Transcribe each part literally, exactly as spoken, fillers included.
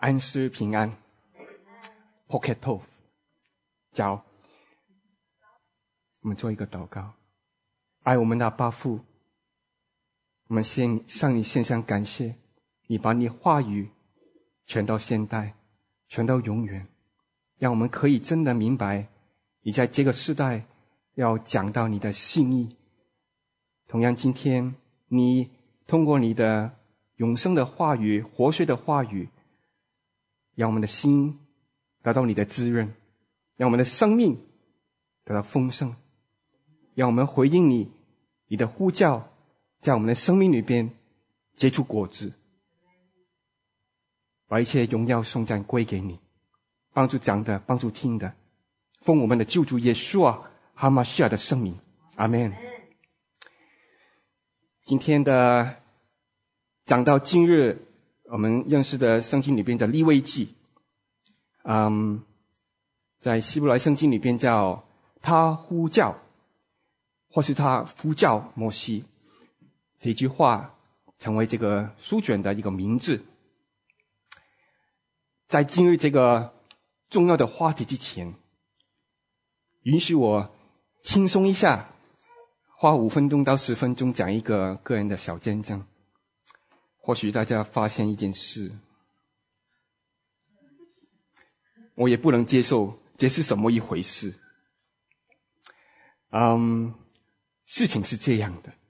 安师平安 Pocket t o f 教我们做一个祷告。爱我们的阿父，我们先向你献上感谢，你把你话语传到现代，传到永远，让我们可以真的明白你在这个时代要讲到你的心意。同样今天你通过你的永生的话语，活水的话语，让我们的心得到你的滋润，让我们的生命得到丰盛，让我们回应你你的呼叫，在我们的生命里边结出果子，把一切荣耀颂赞归给你，帮助讲的，帮助听的，奉我们的救主耶稣啊哈马西亚的圣名，阿们。今天的讲到今日我们认识的圣经里边的利未记，嗯，在希伯来圣经里边叫他呼叫，或是他呼叫摩西，这句话成为这个书卷的一个名字。在今日这个重要的话题之前，允许我轻松一下，花五分钟到十分钟讲一个个人的小见证。或许大家发现一件事，我也不能接受这是什么一回事。嗯，事情是这样的，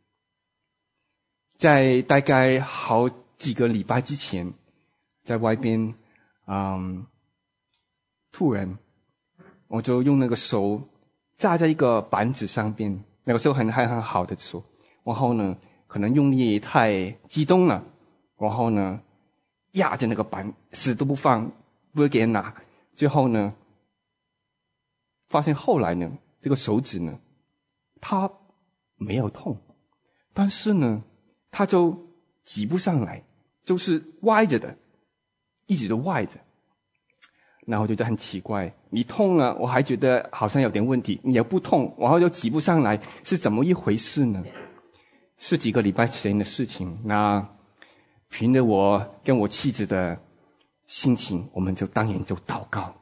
在大概好几个礼拜之前，在外边嗯，突然我就用那个手扎在一个板子上边，那个时候很还很好的手，然后呢可能用力太激动了，然后呢压着那个板死都不放，不会给人拿，最后呢发现后来呢这个手指呢它没有痛，但是呢它就挤不上来，就是歪着的，一直都歪着。然后我觉得很奇怪，你痛了我还觉得好像有点问题，你也不痛，然后就挤不上来，是怎么一回事呢？是几个礼拜前的事情。那凭着我跟我妻子的心情，我们就当然就祷告，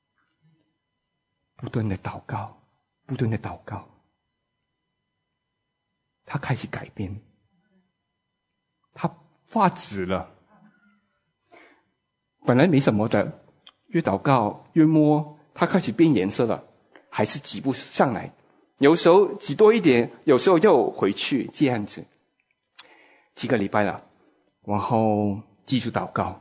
不断的祷告，不断的祷告，他开始改变，他发紫了，本来没什么的，越祷告越摸，它开始变颜色了，还是挤不上来，有时候挤多一点，有时候又回去，这样子几个礼拜了，然后继续祷告，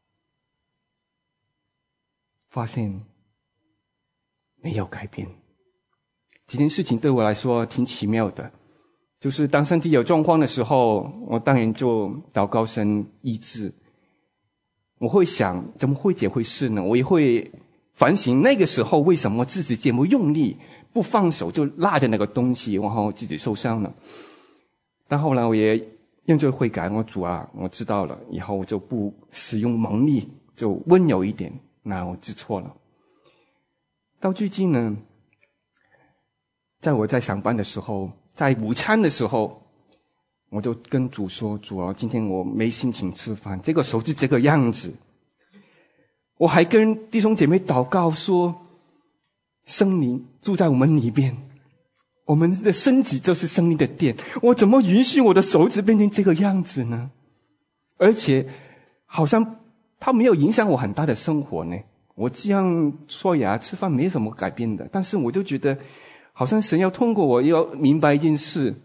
发现没有改变。这件事情对我来说挺奇妙的，就是当身体有状况的时候，我当然就祷告神医治。我会想怎么会这回事呢？我也会反省那个时候为什么自己这么用力不放手就拉着那个东西，然后自己受伤了。但后来我也认罪悔改，我主啊，我知道了，以后我就不使用猛力，就温柔一点，那我知错了。到最近呢，在我在上班的时候，在午餐的时候，我就跟主说，主啊，今天我没心情吃饭，这个手是这个样子。我还跟弟兄姐妹祷告说，圣灵住在我们里边，我们的身体就是圣灵的殿，我怎么允许我的手指变成这个样子呢？而且好像它没有影响我很大的生活呢，我这样刷牙吃饭没什么改变的，但是我就觉得好像神要通过我要明白一件事，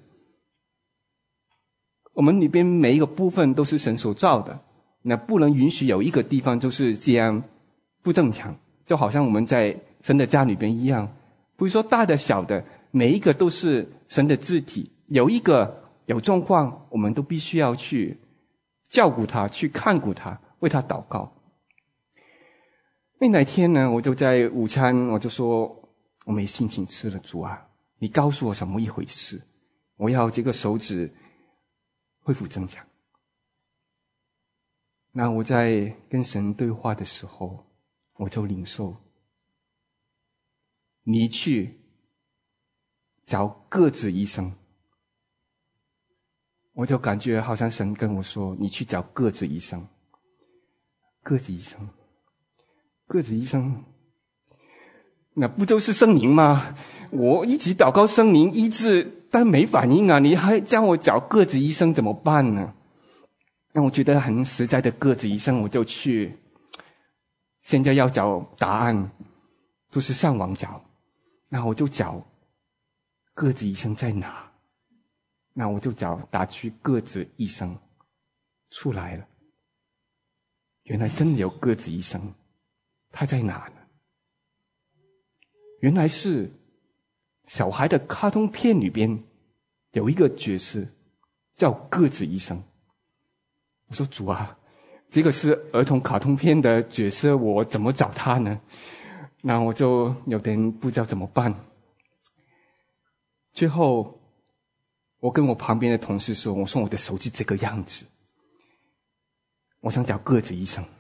我们里边每一个部分都是神所造的，那不能允许有一个地方就是这样不正常，就好像我们在神的家里边一样，不是说大的小的，每一个都是神的肢体，有一个有状况，我们都必须要去照顾他，去看顾他，为他祷告。那哪天呢，我就在午餐，我就说我没心情吃了，主啊，你告诉我什么一回事，我要这个手指恢复正常。那我在跟神对话的时候，我就领受，你去找个子医生。我就感觉好像神跟我说，你去找个子医生。个子医生个子医生，那不就是圣灵吗？我一直祷告圣灵医治，但没反应啊！你还叫我找个子医生怎么办呢？那我觉得很实在的个子医生，我就去。现在要找答案，就是上网找。那我就找个子医生在哪？那我就找打去个子医生，出来了。原来真的有个子医生，他在哪呢？原来是小孩的卡通片里边有一个角色叫个子医生。我说主啊，这个是儿童卡通片的角色，我怎么找他呢？那我就有点不知道怎么办。最后我跟我旁边的同事说，我说我的手机这个样子，我想找个子医生。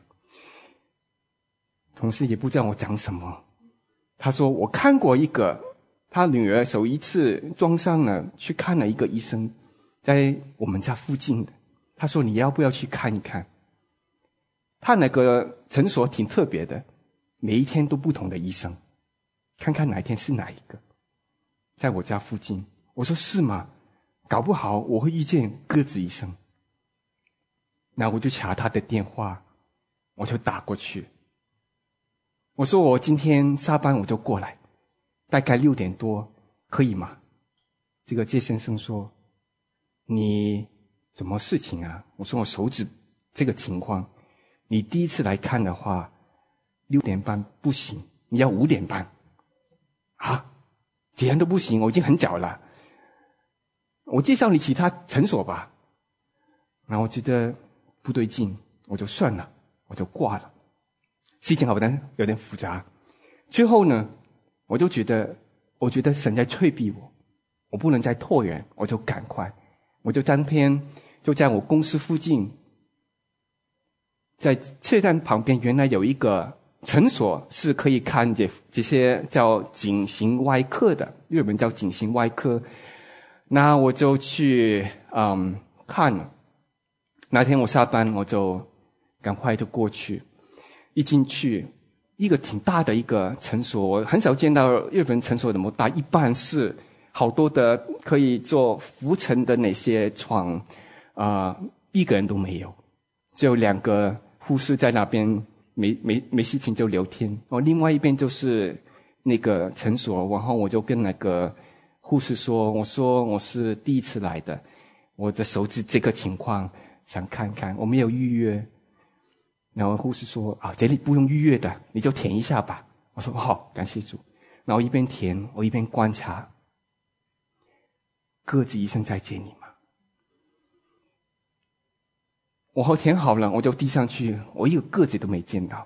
同事也不知道我讲什么，他说我看过一个他女儿首一次撞上了，去看了一个医生，在我们家附近的。他说你要不要去看一看？他那个诊所挺特别的，每一天都不同的医生，看看哪一天是哪一个。在我家附近。我说是吗？搞不好我会遇见个子医生。那我就查他的电话，我就打过去。我说我今天下班我就过来，大概六点多，可以吗？这个谢先生说，你什么事情啊？我说我手指这个情况，你第一次来看的话，六点半不行，你要五点半。啊，既然都不行，我已经很早了。我介绍你其他诊所吧。然后我觉得不对劲，我就算了，我就挂了。事情好像有点复杂。最后呢，我就觉得，我觉得神在催逼我，我不能再拖延，我就赶快，我就当天就在我公司附近，在车站旁边，原来有一个诊所是可以看这这些叫整形外科的，日本叫整形外科。那我就去嗯看了。那天我下班，我就赶快就过去。一进去，一个挺大的一个诊所，我很少见到日本诊所那么大，一般是好多的可以做浮沉的那些床，啊、呃，一个人都没有，只有两个护士在那边没没没事情就聊天。哦，另外一边就是那个诊所，然后我就跟那个护士说，我说我是第一次来的，我的手指这个情况想看看，我没有预约。然后护士说啊，这里不用预约的，你就填一下吧。我说好，感谢主。然后一边填，我一边观察，个子医生在见你吗？我后填好了，我就递上去，我一个个子都没见到。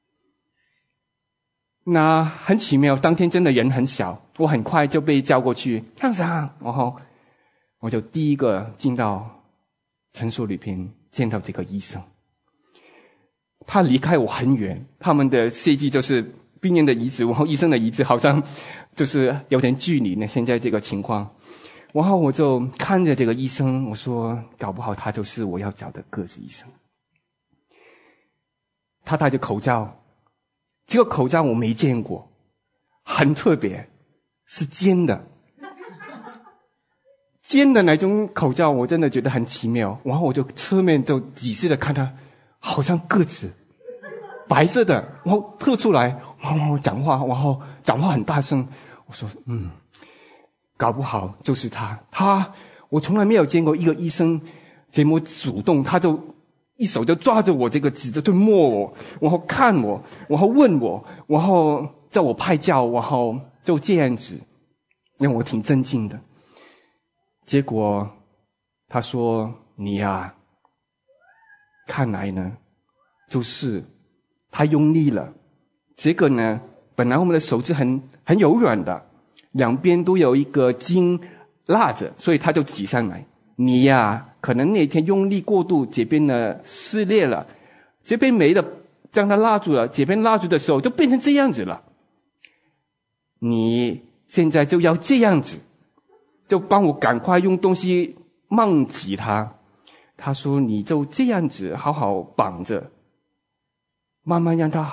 那很奇妙，当天真的人很少，我很快就被叫过去，烫伤。然后我就第一个进到诊所里边，见到这个医生。他离开我很远，他们的设计就是病人的椅子，然后医生的椅子好像就是有点距离呢。现在这个情况，然后我就看着这个医生，我说搞不好他就是我要找的个子医生。他戴着口罩，这个口罩我没见过，很特别，是尖的，尖的那种口罩，我真的觉得很奇妙。然后我就侧面就仔细的看他。好像个子白色的，然后特出来，然后讲话，然后讲话很大声。我说嗯，搞不好就是他。他我从来没有见过一个医生这么主动，他就一手就抓着我这个指着就摸我，然后看我，然后问我，然后叫我拍照，然后就这样子，让我挺震惊的。结果他说你呀、啊看来呢，就是太用力了。这个呢，本来我们的手指很很柔软的，两边都有一个筋拉着，所以它就挤上来。你呀，可能那天用力过度，这边呢撕裂了，这边没了，将它拉住了，这边拉住的时候就变成这样子了。你现在就要这样子，就帮我赶快用东西慢挤它。他说你就这样子好好绑着，慢慢让它好，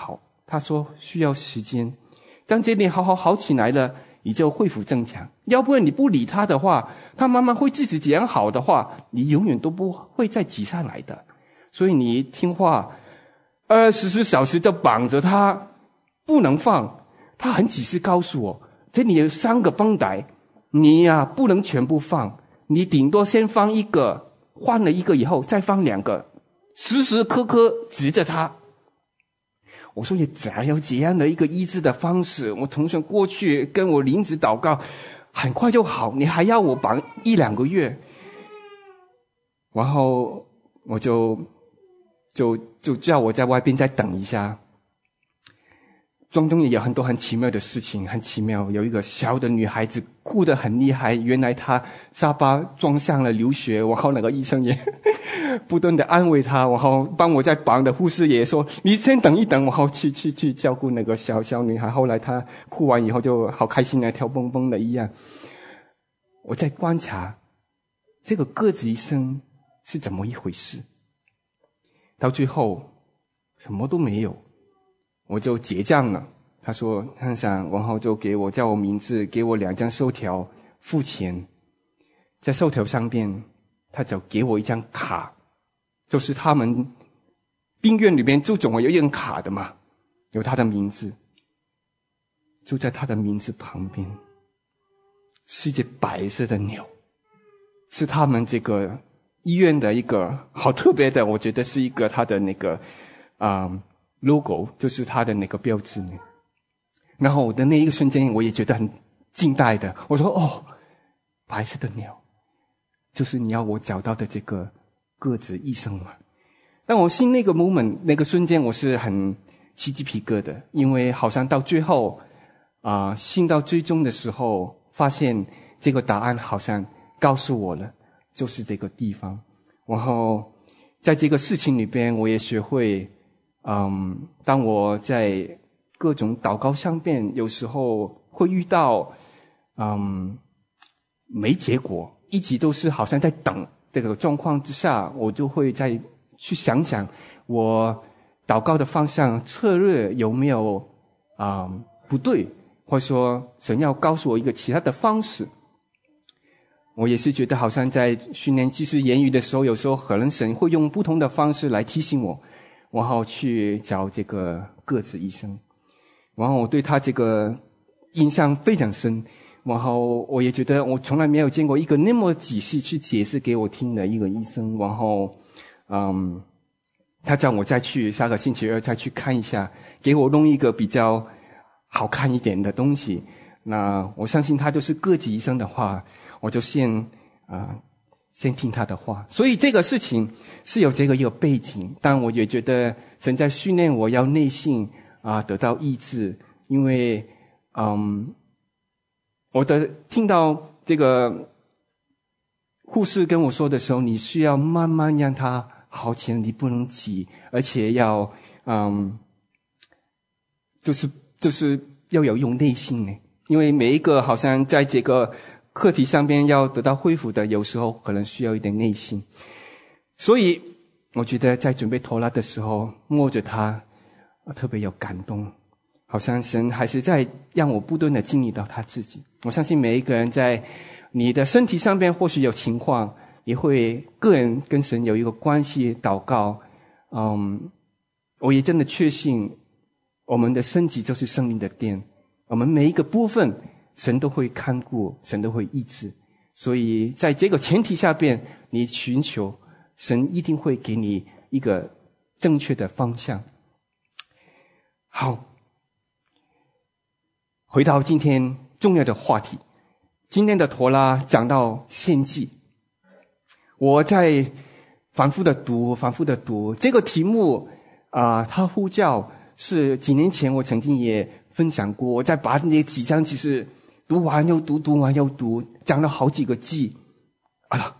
他说需要时间，当这边好好好起来了，你就恢复正常。要不然你不理他的话，他慢慢会自己养好的话，你永远都不会再挤上来的。所以你听话，二十四小时就绑着他，不能放。他很仔细告诉我，这里有三个绷带，你呀、啊、不能全部放，你顶多先放一个，换了一个以后再放两个，时时刻刻指着他。我说也只有这样的一个医治的方式，我同学过去跟我领子祷告，很快就好，你还要我绑一两个月？然后我就就就叫我在外边再等一下。中东也有很多很奇妙的事情，很奇妙。有一个小的女孩子哭得很厉害，原来她下巴撞上了流血，然后那个医生也不断的安慰她，然后帮我在绑的护士也说你先等一等，然后去去去照顾那个小小女孩。后来她哭完以后就好开心啊，跳蹦蹦的一样。我在观察这个个子医生是怎么一回事，到最后什么都没有，我就结账了。他说汉桑，然后就给我叫我名字，给我两张收条，付钱。在收条上边他就给我一张卡，就是他们病院里边就总会有一张卡的嘛，有他的名字，就在他的名字旁边是一只白色的鸟，是他们这个医院的一个好特别的，我觉得是一个他的那个啊、呃、logo， 就是他的那个标志。然后我的那一个瞬间我也觉得很惊呆的，我说哦，白色的鸟就是你要我找到的这个个子医生嘛。但我信那个 moment 那个瞬间我是很起鸡皮疙瘩，因为好像到最后啊、呃，信到最终的时候发现这个答案好像告诉我了，就是这个地方。然后在这个事情里边我也学会嗯，当我在各种祷告上边有时候会遇到嗯没结果，一直都是好像在等这个状况之下，我就会再去想想我祷告的方向策略有没有啊、嗯、不对，或者说神要告诉我一个其他的方式。我也是觉得好像在训练即时言语的时候，有时候可能神会用不同的方式来提醒我，然后去找这个个子医生。然后我对他这个印象非常深，然后我也觉得我从来没有见过一个那么仔细去解释给我听的一个医生。然后嗯，他叫我再去下个星期二再去看一下，给我弄一个比较好看一点的东西。那我相信他就是个子医生的话，我就先啊、呃、先听他的话。所以这个事情是有这个一个背景，但我也觉得神在训练我要内心啊、呃、得到医治。因为嗯，我的听到这个护士跟我说的时候，你需要慢慢让他好起来，你不能急，而且要嗯，就是就是要有用内心呢。因为每一个好像在这个课题上边要得到恢复的，有时候可能需要一点内心。所以我觉得在准备托拉的时候摸着它特别有感动，好像神还是在让我不断的经历到他自己。我相信每一个人在你的身体上边或许有情况，也会个人跟神有一个关系祷告。嗯，我也真的确信我们的身体就是生命的殿，我们每一个部分神都会看顾，神都会医治。所以在这个前提下边，你寻求神一定会给你一个正确的方向。好，回到今天重要的话题，今天的陀拉讲到献祭。我在反复的读反复的读这个题目啊、呃，他呼叫是几年前我曾经也分享过，我在把那几章其实读完又读，读完又读，讲了好几个季。啊啦，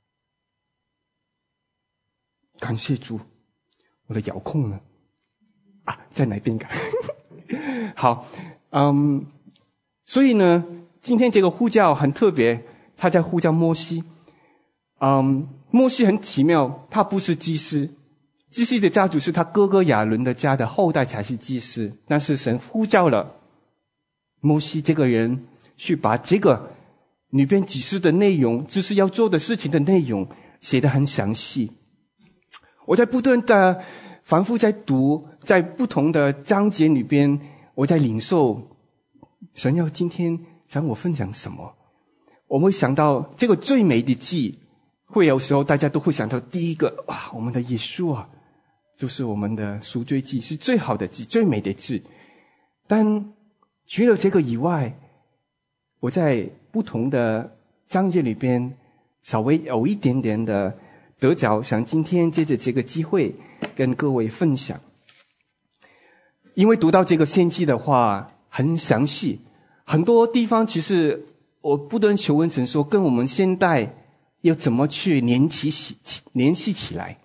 感谢主，我的遥控呢？啊，在哪边看？好，嗯，所以呢，今天这个呼叫很特别，他在呼叫摩西。嗯，摩西很奇妙，他不是祭司， 祭司的家族是他哥哥亚伦的家的后代才是祭司，但是神呼叫了摩西这个人去把这个女编启示的内容，就是要做的事情的内容写得很详细。我在不断的反复在读，在不同的章节里边，我在领受神要今天想我分享什么。我会想到这个最美的祭，会有时候大家都会想到第一个，哇，我们的耶稣啊，就是我们的赎罪祭，是最好的祭，最美的祭。但除了这个以外，我在不同的章节里边稍微有一点点的得着，想今天借着这个机会跟各位分享。因为读到这个献祭的话很详细，很多地方其实我不断求问神说，跟我们现代要怎么去联系起联系起来。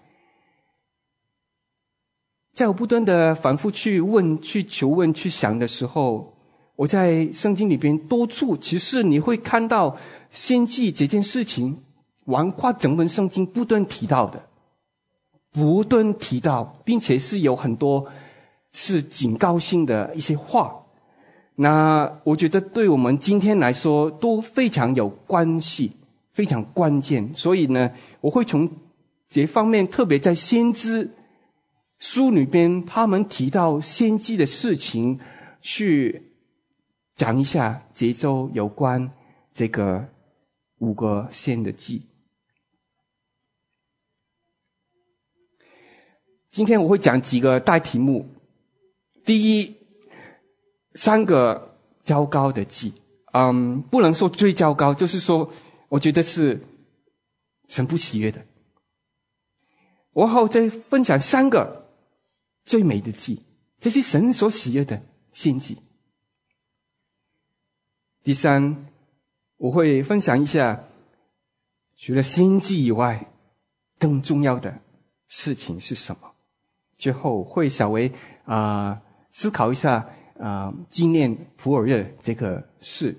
在我不断的反复去问、去求问、去想的时候，我在圣经里边多处，其实你会看到献祭这件事情，横跨整本圣经不断提到的，不断提到，并且是有很多是警告性的一些话。那我觉得对我们今天来说都非常有关系，非常关键。所以呢，我会从这方面，特别在先知书里边他们提到献祭的事情，去讲一下这周有关这个五个献的祭。今天我会讲几个大题目。第一，三个糟糕的祭，嗯，不能说最糟糕，就是说我觉得是神不喜悦的。然后再分享三个最美的祭，这是神所喜悦的献祭。第三，我会分享一下除了献祭以外更重要的事情是什么。最后会稍微啊、呃、思考一下啊、呃、纪念普尔日这个事。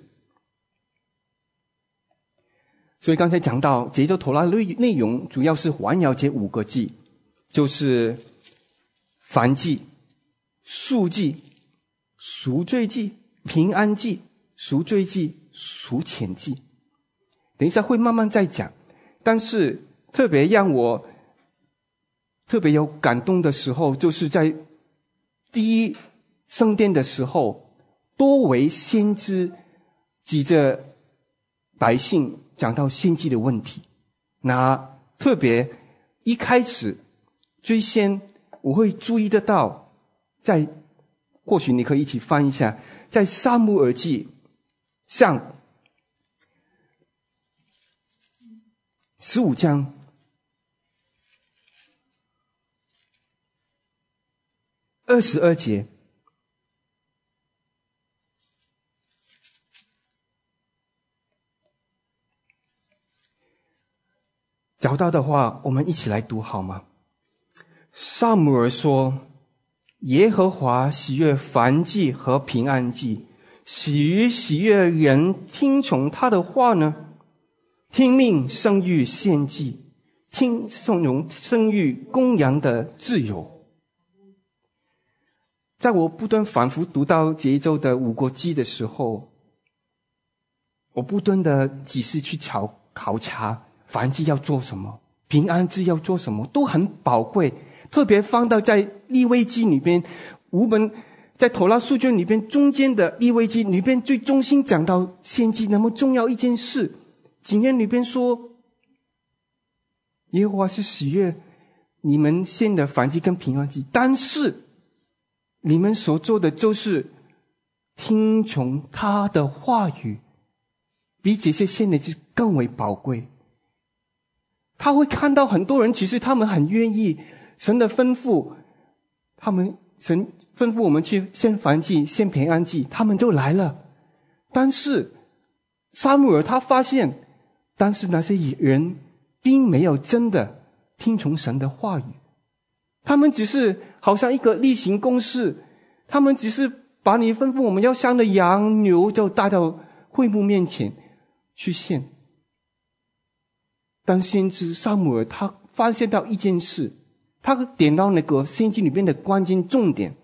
所以刚才讲到这周妥拉的内容主要是环绕这五个祭，就是燔祭、赎祭、赎罪祭、平安祭、赎罪祭、赎愆祭。等一下会慢慢再讲，但是特别让我特别有感动的时候，就是在第一圣殿的时候，多为先知指着百姓讲到献祭的问题。那特别一开始最先我会注意得到，在或许你可以一起翻一下，在撒母耳记上十五章二十二节，找到的话我们一起来读好吗？撒母耳说，耶和华喜悦燔祭和平安祭，喜于喜悦人听从他的话呢？听命胜于献祭，听从胜于公羊的自由。在我不断反复读到这一周的五个祭的时候，我不断的仔细去考考察燔祭要做什么，平安祭要做什么，都很宝贵。特别放到在利未记里边，五本在妥拉书卷里边中间的利未记里边最中心讲到献祭那么重要一件事。经验里边说，耶和华是喜悦你们献的燔祭跟平安祭，但是你们所做的就是听从他的话语，比这些献的祭更为宝贵。他会看到很多人其实他们很愿意神的吩咐，他们神吩咐我们去献燔祭、献平安祭，他们就来了。但是撒母耳他发现，但是那些人并没有真的听从神的话语，他们只是好像一个例行公事，他们只是把你吩咐我们要杀的羊牛就带到会幕面前去献。但先知撒母耳他发现到一件事， 他点到那个献祭里面的关键重点。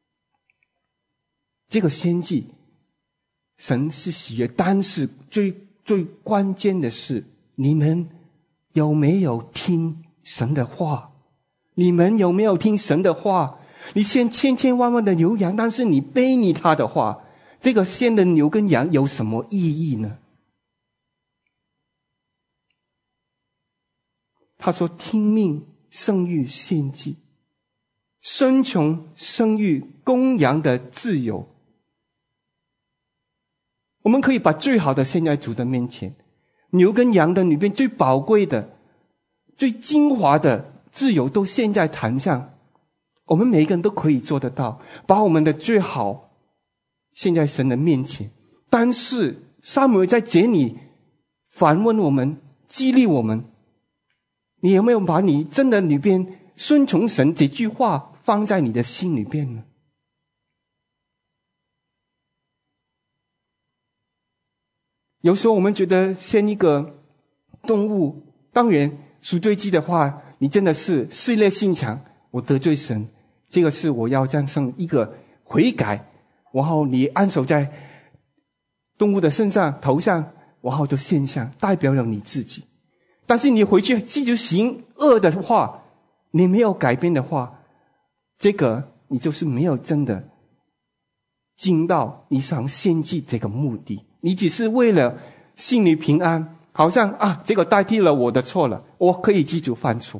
这个献祭，神是喜悦，但是最最关键的是，你们有没有听神的话？你们有没有听神的话？你献千千万万的牛羊，但是你背逆他的话，这个献的牛跟羊有什么意义呢？他说：听命胜于献祭，顺从胜于公羊的自由。我们可以把最好的献在主的面前，牛跟羊的里面最宝贵的、最精华的自由都献在坛上。我们每一个人都可以做得到，把我们的最好献在神的面前。但是撒母耳在这里反问我们，激励我们，你有没有把你真的里边顺从神这句话放在你的心里边呢？有时候我们觉得献一个动物，当然赎罪祭的话，你真的是撕裂心肠，我得罪神，这个是我要战胜一个悔改，然后你按手在动物的身上头上，然后就献上，代表了你自己。但是你回去继续行恶的话，你没有改变的话，这个你就是没有真的尽到你想献祭这个目的，你只是为了心里平安，好像啊，这个代替了我的错了，我可以记住犯错。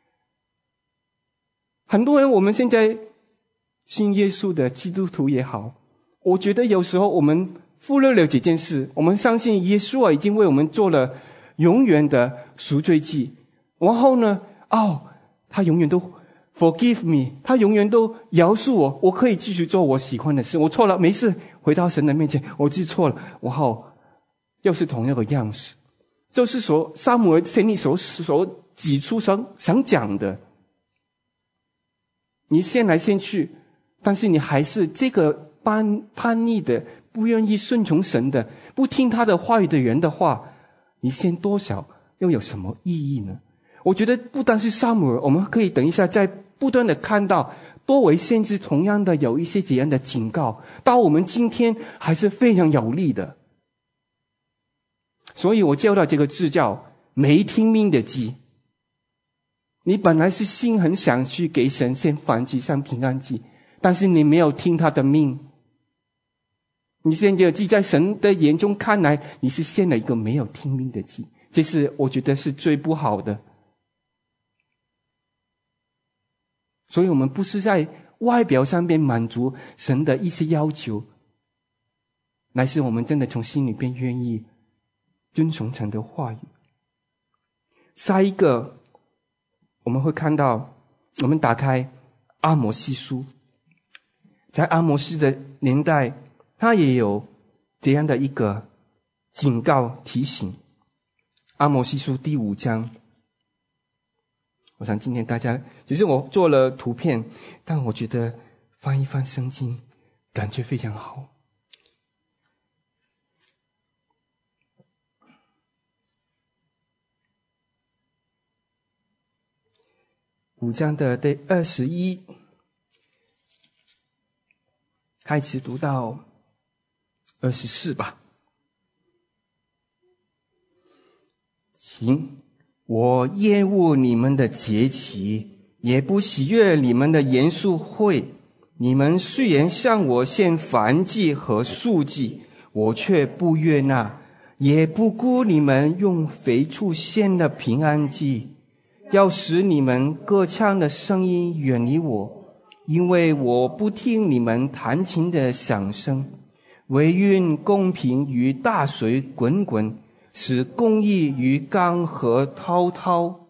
很多人我们现在信耶稣的基督徒也好，我觉得有时候我们忽略了这件事，我们相信耶稣啊已经为我们做了永远的赎罪祭，然后呢，哦，他永远都 forgive me， 他永远都饶恕我，我可以继续做我喜欢的事，我错了没事，回到神的面前，我记错了，然后又是同样的样式。就是说撒母耳心里所所指出想想讲的，你献来献去，但是你还是这个叛叛逆的，不愿意顺从神的，不听他的话语的人的话，你献多少又有什么意义呢？我觉得不单是撒母耳，我们可以等一下再不断的看到多维先知同样的有一些这样的警告，到我们今天还是非常有力的。所以我教到这个字叫没听命的祭。你本来是心很想去给神献燔祭上平安祭，但是你没有听他的命，你献这个祭在神的眼中看来，你是献了一个没有听命的祭，这是我觉得是最不好的。所以我们不是在外表上面满足神的一些要求，乃是我们真的从心里边愿意遵从神的话语。下一个我们会看到，我们打开阿摩司书，在阿摩司的年代，他也有这样的一个警告提醒。阿摩司书第五章，我想今天大家，其实我做了图片，但我觉得翻一翻圣经感觉非常好。五章的第二十一开始读到二十四吧。请，我厌恶你们的节期，也不喜悦你们的严肃会。你们虽然向我献燔祭和素祭，我却不悦纳，也不顾你们用肥畜献的平安祭。要使你们歌唱的声音远离我，因为我不听你们弹琴的响声。惟愿公平于大水滚滚，使公义于江河滔滔。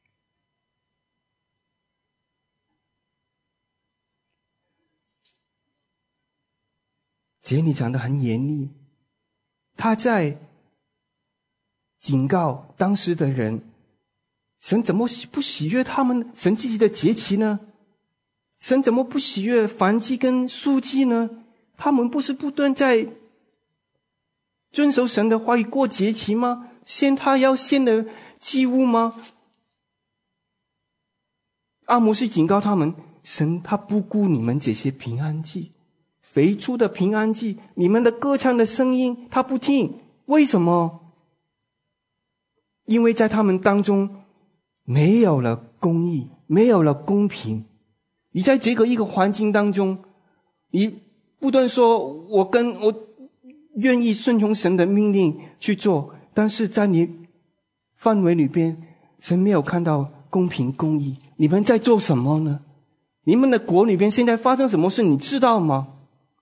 这里讲得很严厉，他在警告当时的人，神怎么不喜悦他们神自己的节期呢？神怎么不喜悦燔祭跟素祭呢？他们不是不断在遵守神的话语过节期吗？献他要献的祭物吗？ 阿摩司警告他们，神他不顾你们这些平安祭，肥畜的平安祭，你们的歌唱的声音他不听。为什么？因为在他们当中没有了公义，没有了公平。你在这个一个环境当中，你不断说我跟我愿意顺从神的命令去做，但是在你范围里边，神没有看到公平公义。你们在做什么呢？你们的国里边现在发生什么事，你知道吗？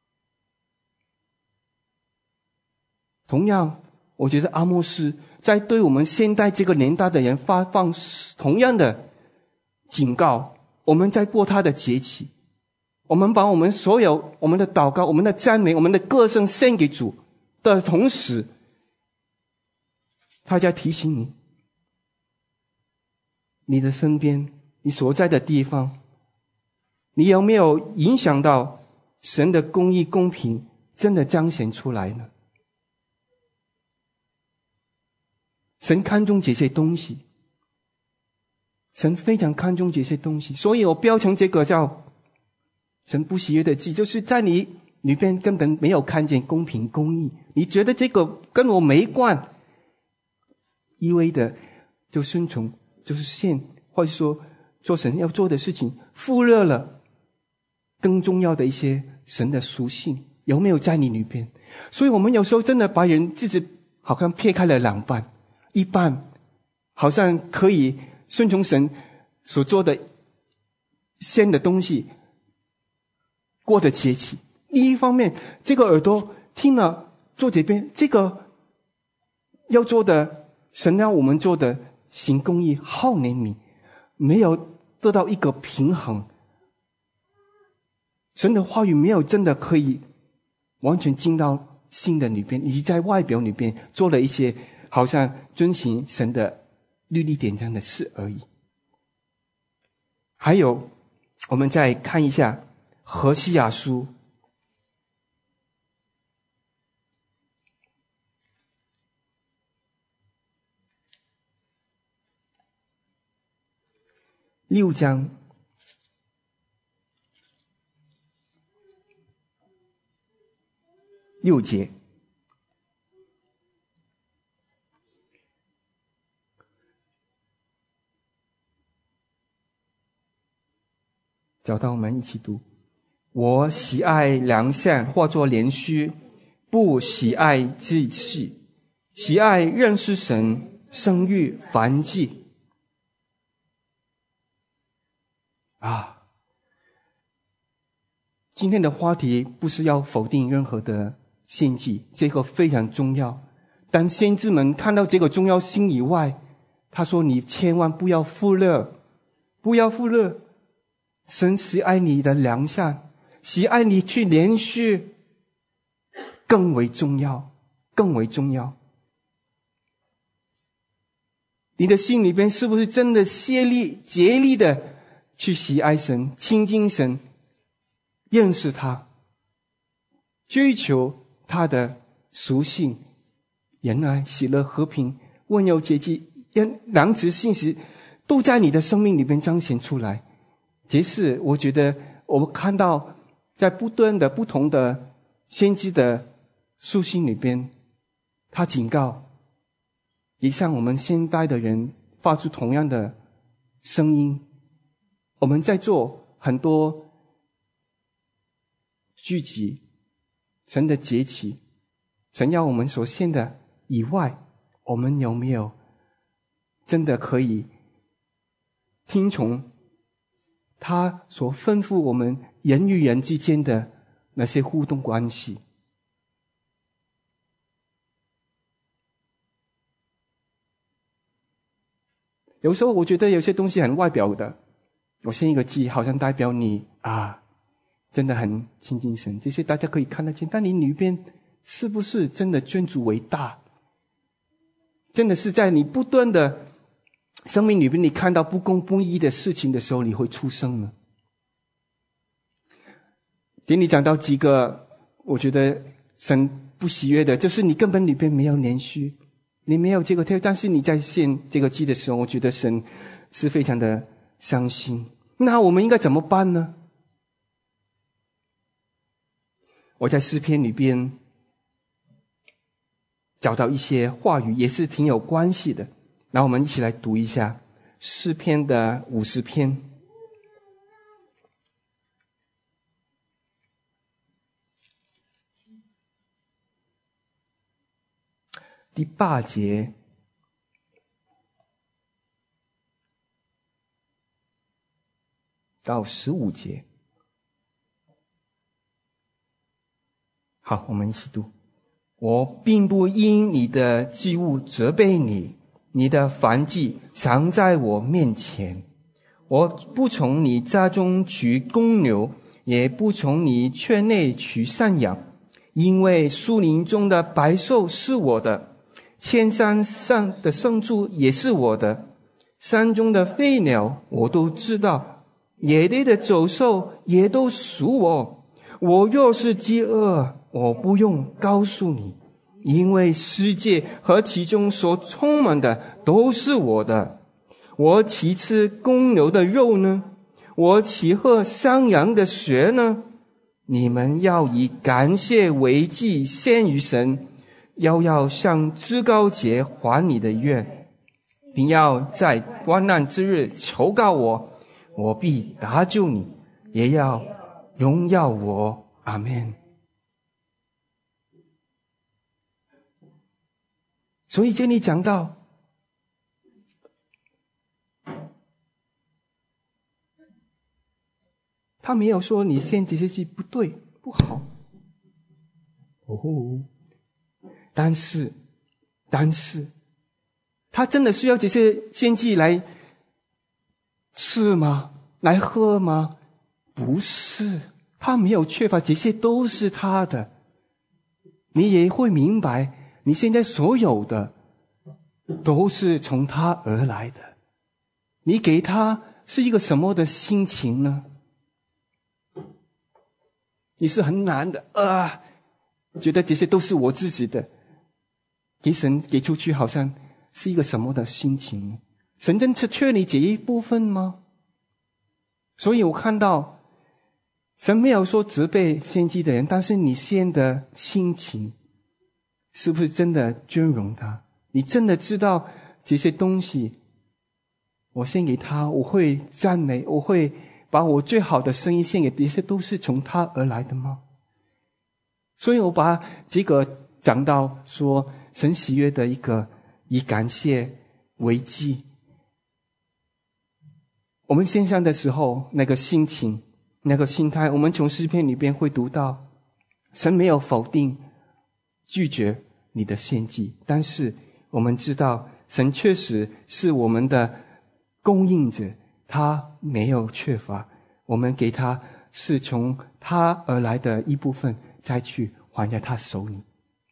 同样，我觉得阿摩司在对我们现代这个年代的人发放同样的警告。我们在过他的节期，我们把我们所有我们的祷告、我们的赞美、我们的歌声献给主的同时，他在提醒你，你的身边，你所在的地方，你有没有影响到神的公义公平真的彰显出来呢？神看重这些东西，神非常看重这些东西，所以我标成这个叫神不喜悦的祭，就是在你里边根本没有看见公平公义，你觉得这个跟我没关，一味的就顺从，就是献，或者说做神要做的事情，忽略了更重要的一些神的属性有没有在你里边。所以我们有时候真的把人自己好像撇开了两半，一半好像可以顺从神所做的献的东西，过的节期。另一方面，这个耳朵听了做这边，这个要做的神让我们做的行公义好怜悯，没有得到一个平衡。神的话语没有真的可以完全进到心的里边，以及在外表里边做了一些好像遵行神的律例典章的事而已。还有，我们再看一下何西阿书六章六节。找到我们一起读。我喜爱良善，或作连续，不喜爱祭器，喜爱认识神，生育繁殖。啊，今天的话题不是要否定任何的献祭，这个非常重要。但先知们看到这个重要性以外，他说你千万不要忽略，不要忽略神喜爱你的良善，喜爱你去连续，更为重要，更为重要。你的心里边是不是真的竭力竭力的去喜爱神，亲近神，认识他，追求他的属性，仁爱、喜乐、和平、温柔、节制、良知、信实，都在你的生命里边彰显出来。这是我觉得我们看到在不断的不同的先知的书信里边，他警告也向我们现代的人发出同样的声音。我们在做很多聚集神的节期，神要我们所献的以外，我们有没有真的可以听从他所吩咐我们人与人之间的那些互动关系？有时候我觉得有些东西很外表的，我献一个祭好像代表你啊真的很亲近神，这些大家可以看得见，但你里边是不是真的尊主为大？真的是在你不断的生命里边，你看到不公不义的事情的时候，你会出声呢？给你讲到几个我觉得神不喜悦的，就是你根本里边没有连续，你没有这个，但是你在献这个祭的时候，我觉得神是非常的伤心。 那我们应该怎么办呢？我在诗篇里边找到一些话语，也是挺有关系的。那我们一起来读一下诗篇的五十篇第八节到十五节。好，我们一起读。我并不因你的祭物责备你，你的燔祭常在我面前。我不从你家中取公牛，也不从你圈内取山羊，因为树林中的百兽是我的，千山上的牲畜也是我的，山中的飞鸟我都知道，野地的走兽也都属我。我若是饥饿，我不用告诉你，因为世界和其中所充满的都是我的。我岂吃公牛的肉呢？我岂喝山羊的血呢？你们要以感谢为祭献于神，要要向至高节还你的愿，并要在患难之日求告我，我必搭救你，也要荣耀我。阿们。所以这里讲到，他没有说你献这些祭不对不好，哦，但是但是他真的需要这些献祭来吃吗？来喝吗？不是，他没有缺乏，这些都是他的。你也会明白，你现在所有的都是从他而来的。你给他是一个什么的心情呢？你是很难的啊，觉得这些都是我自己的，给神给出去好像是一个什么的心情呢？神真是缺你这一部分吗？所以我看到神没有说责备献祭的人，但是你献的心情是不是真的尊荣他？你真的知道这些东西我献给他，我会赞美，我会把我最好的声音献给，这些都是从他而来的吗？所以我把这个讲到说神喜悦的一个以感谢为祭。我们献上的时候那个心情那个心态，我们从诗篇里边会读到神没有否定拒绝你的献祭，但是我们知道神确实是我们的供应者，他没有缺乏，我们给他是从他而来的一部分再去还在他手里。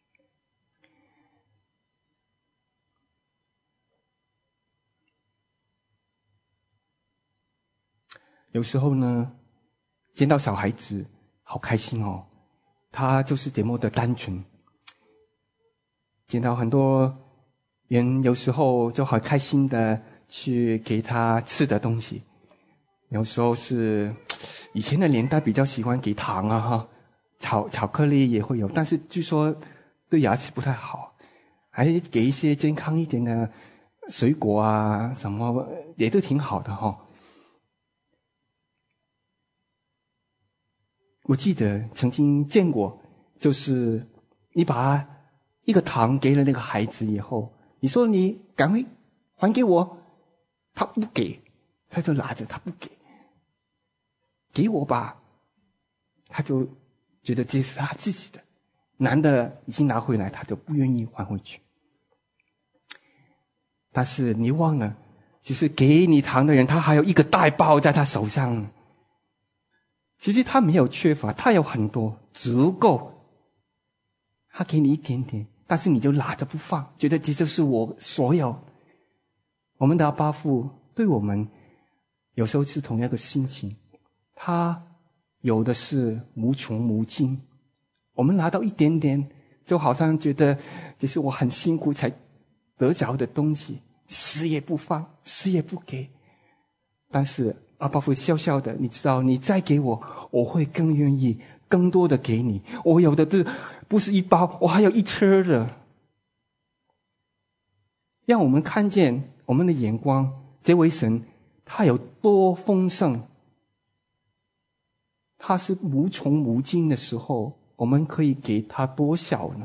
有时候呢见到小孩子好开心哦，他就是这么的单纯，见到很多人有时候就很开心的去给他吃的东西，有时候是以前的年代比较喜欢给糖啊哈，巧巧克力也会有，但是据说对牙齿不太好，还给一些健康一点的水果啊什么也都挺好的哈。我记得曾经见过，就是你把一个糖给了那个孩子以后，你说你赶快还给我，他不给，他就拿着，他不给，给我吧，他就觉得这是他自己的，男的已经拿回来，他就不愿意还回去。但是你忘了，其实给你糖的人，他还有一个袋包在他手上，其实他没有缺乏，他有很多，足够。他给你一点点，但是你就拿着不放，觉得这就是我所有。我们的阿爸父对我们有时候是同样的心情，他有的是无穷无尽，我们拿到一点点，就好像觉得这是我很辛苦才得着的东西，死也不放，死也不给。但是阿爸父笑笑的，你知道，你再给我，我会更愿意更多的给你。我有的是不是一包，我还有一车的。让我们看见我们的眼光，这位神他有多丰盛，他是无穷无尽的时候，我们可以给他多少呢？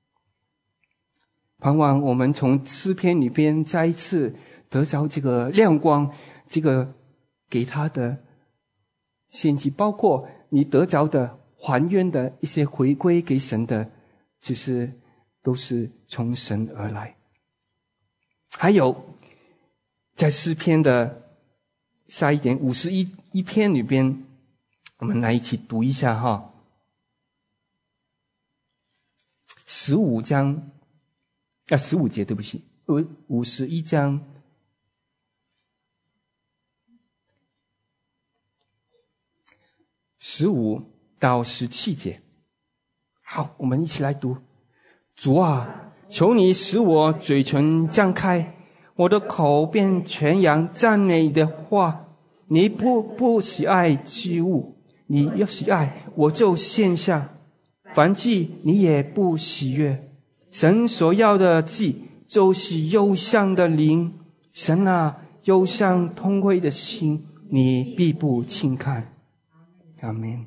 盼望我们从诗篇里边再一次得着这个亮光，这个给他的献祭，包括你得着的还愿的一些回归给神的，其实都是从神而来。还有在诗篇的下一点五十一一篇里边，我们来一起读一下哈。十五章啊，十五节，对不起，五五十一章十五到十七节。好，我们一起来读。主啊，求你使我嘴唇张开，我的口便传扬赞美的话。你不不喜爱祭物，你要喜爱，我就献下。燔祭你也不喜悦。神所要的祭，就是忧伤的灵。神啊，忧伤痛悔的心，你必不轻看。阿们。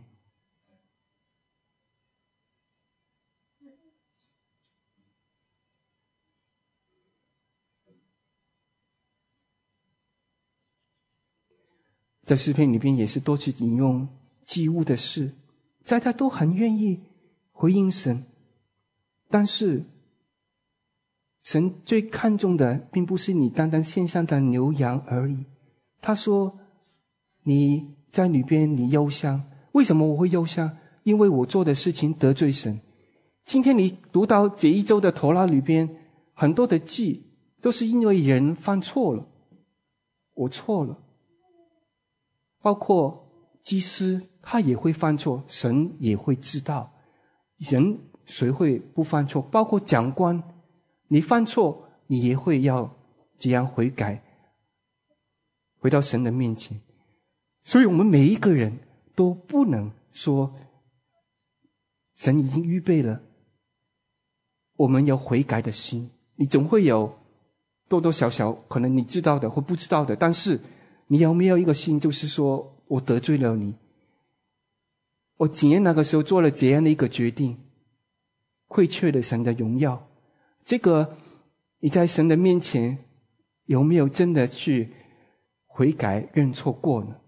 在诗篇里边也是多次引用祭物的事，大家都很愿意回应神，但是神最看重的并不是你单单献上的牛羊而已。他说你在里边你忧伤，为什么我会忧伤？因为我做的事情得罪神。今天你读到这一周的头拉里边，很多的祭都是因为人犯错了，我错了。包括祭司他也会犯错，神也会知道，人谁会不犯错？包括长官，你犯错你也会要这样悔改，回到神的面前。所以我们每一个人都不能说神已经预备了我们有悔改的心，你总会有多多少少可能你知道的或不知道的，但是你有没有一个心，就是说我得罪了你，我今年那个时候做了这样的一个决定，亏缺了神的荣耀。这个你在神的面前有没有真的去悔改认错过呢？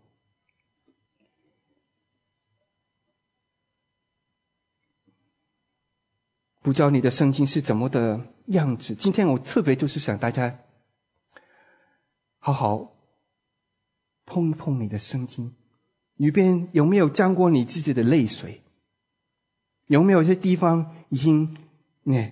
不知道你的圣经是怎么的样子，今天我特别就是想大家好好碰一碰你的圣经里边，有没有沾过你自己的泪水？有没有些地方已经呢，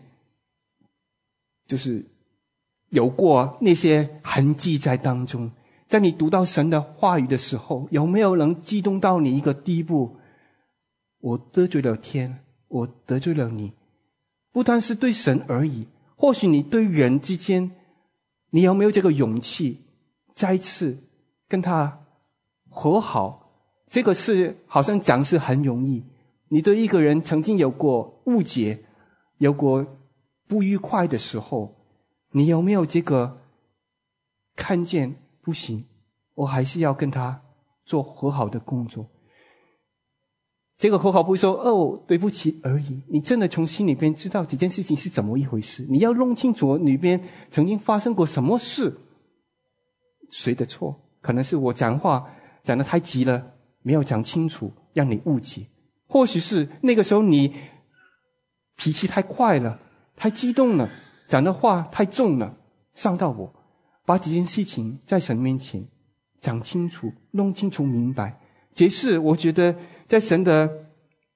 就是有过那些痕迹在当中？在你读到神的话语的时候，有没有能激动到你一个地步？我得罪了天，我得罪了你，不单是对神而已，或许你对人之间，你有没有这个勇气再一次跟他和好？这个是好像讲是很容易，你对一个人曾经有过误解，有过不愉快的时候，你有没有这个看见不行，我还是要跟他做和好的工作？这个和好不是说哦对不起而已，你真的从心里边知道这件事情是怎么一回事，你要弄清楚里边曾经发生过什么事，谁的错？可能是我讲话讲得太急了，没有讲清楚，让你误解；或许是那个时候你脾气太快了，太激动了，讲的话太重了，伤到我。把这件事情在神面前讲清楚，弄清楚明白，这是我觉得在神的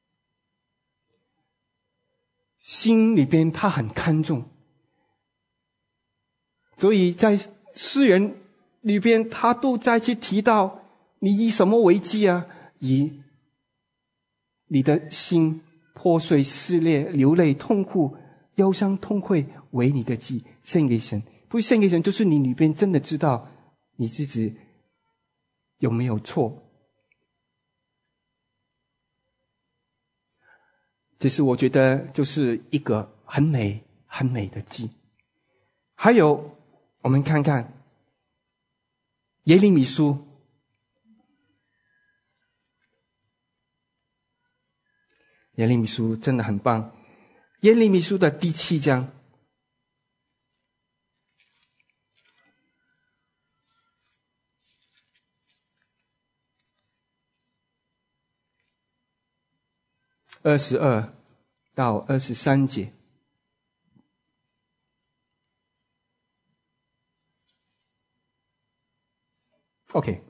心里边他很看重。所以在诗人里边他都再去提到，你以什么为祭啊？以你的心破碎撕裂，流泪痛苦忧伤痛悔为你的祭，献给神。不是献给神，就是你里边真的知道你自己有没有错？这是我觉得就是一个很美很美的记。还有我们看看耶利米书，耶利米书真的很棒。耶利米书的第七章二十二到二十三节。OK，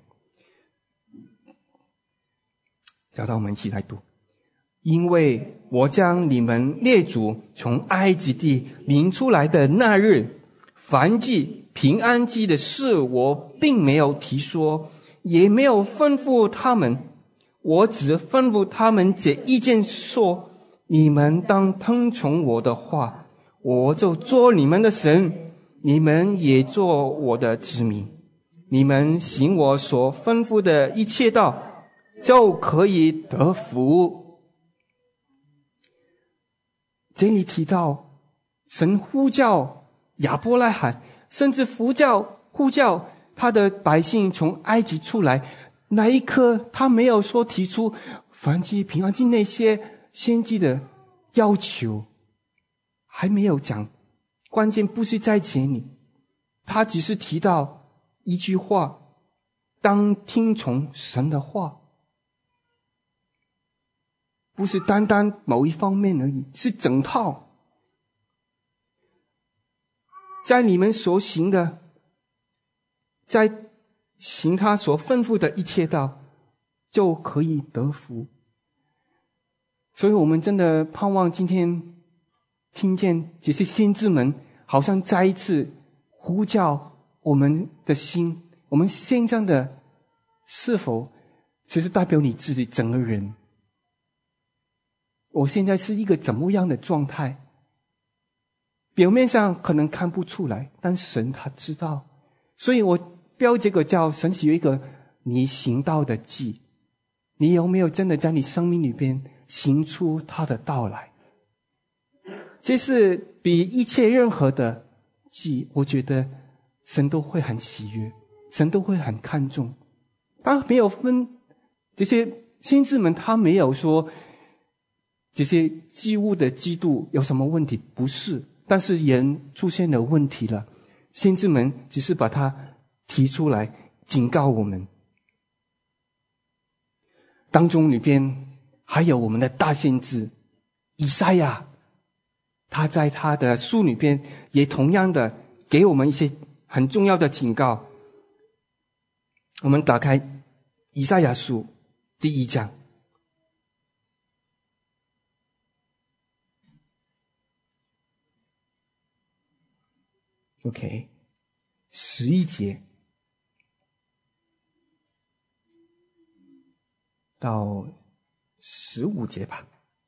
找到我们一起来读。因为我将你们列祖从埃及地领出来的那日，燔祭、平安祭的事，我并没有提说，也没有吩咐他们，我只吩咐他们这一件说：你们当听从我的话，我就做你们的神，你们也做我的子民。你们行我所吩咐的一切道，就可以得福。这里提到神呼叫亚伯拉罕，甚至呼叫呼叫他的百姓从埃及出来，那一刻他没有说提出燔祭、平安祭那些先知的要求，还没有讲，关键不是在这里，他只是提到一句话：当听从神的话。不是单单某一方面而已，是整套。在你们所行的，在行他所吩咐的一切道，就可以得福。所以我们真的盼望今天听见这些先知们好像再一次呼叫我们的心，我们现在的是否其实代表你自己整个人？我现在是一个怎么样的状态？表面上可能看不出来，但神他知道。所以我标这个叫神是有一个你行道的记，你有没有真的在你生命里边行出他的道来？这是比一切任何的记，我觉得神都会很喜悦，神都会很看重。他没有分这些先知们，他没有说这些祭物的基督有什么问题，不是。但是人出现了问题了，先知们只是把它提出来警告我们。当中里边还有我们的大先知以赛亚，他在他的书里边也同样的给我们一些很重要的警告。我们打开以赛亚书第一章。OK， 十一节到十五节吧。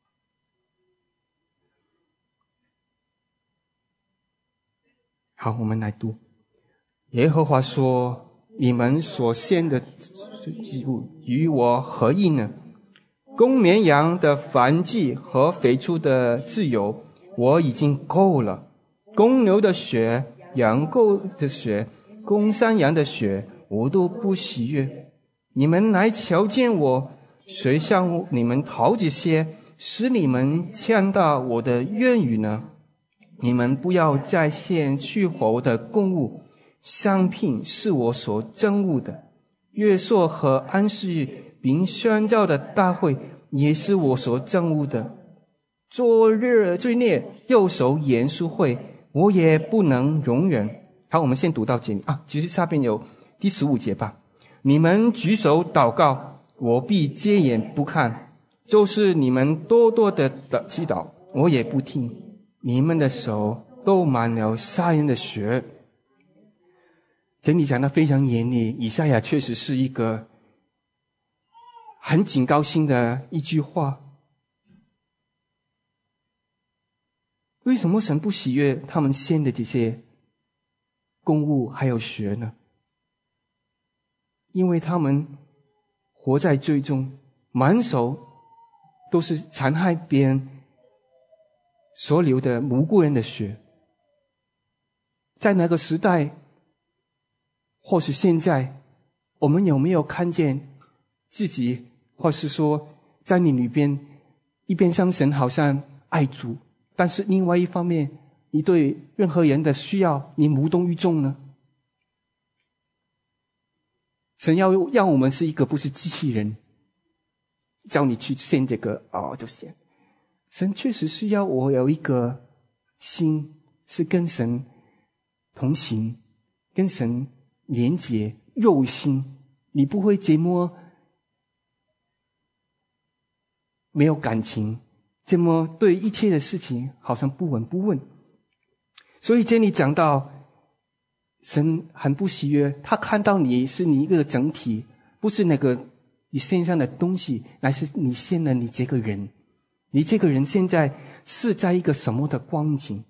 好，我们来读。耶和华说：你们所献的祭物与我何异呢？公绵羊的燔祭和肥畜的自由，我已经够了。公牛的血、羊羔的血、公山羊的血，我都不喜悦。你们来瞧见我，谁向你们讨这些，使你们呛到我的愿语呢？你们不要再献去活的供物，香品是我所憎恶的。月朔和安息日并宣教的大会，也是我所憎恶的。昨日罪孽右手严肃会，我也不能容忍。好，我们先读到这里啊。其实下边有第十五节吧。你们举手祷告，我必接眼不看；就是你们多多的祈祷，我也不听。你们的手都满了杀人的血。真理讲得非常严厉，以赛亚确实是一个很警告性的一句话。为什么神不喜悦他们献的这些供物还有血呢？ 因为他们活在罪中，满手都是残害别人所流的无辜人的血。在那个时代，或是现在，我们有没有看见自己，或是说在你里边，一边上神好像爱主，但是另外一方面，你对任何人的需要你无动于衷呢？神要让我们是一个不是机器人，叫你去献这个哦就献。神确实是要我有一个心是跟神同行，跟神连结肉心，你不会折磨没有感情，这么对一切的事情好像不闻不问。所以这里讲到神很不喜悦，他看到你是你一个整体，不是那个你身上的东西，乃是你献了你这个人，你这个人现在是在一个什么的光景。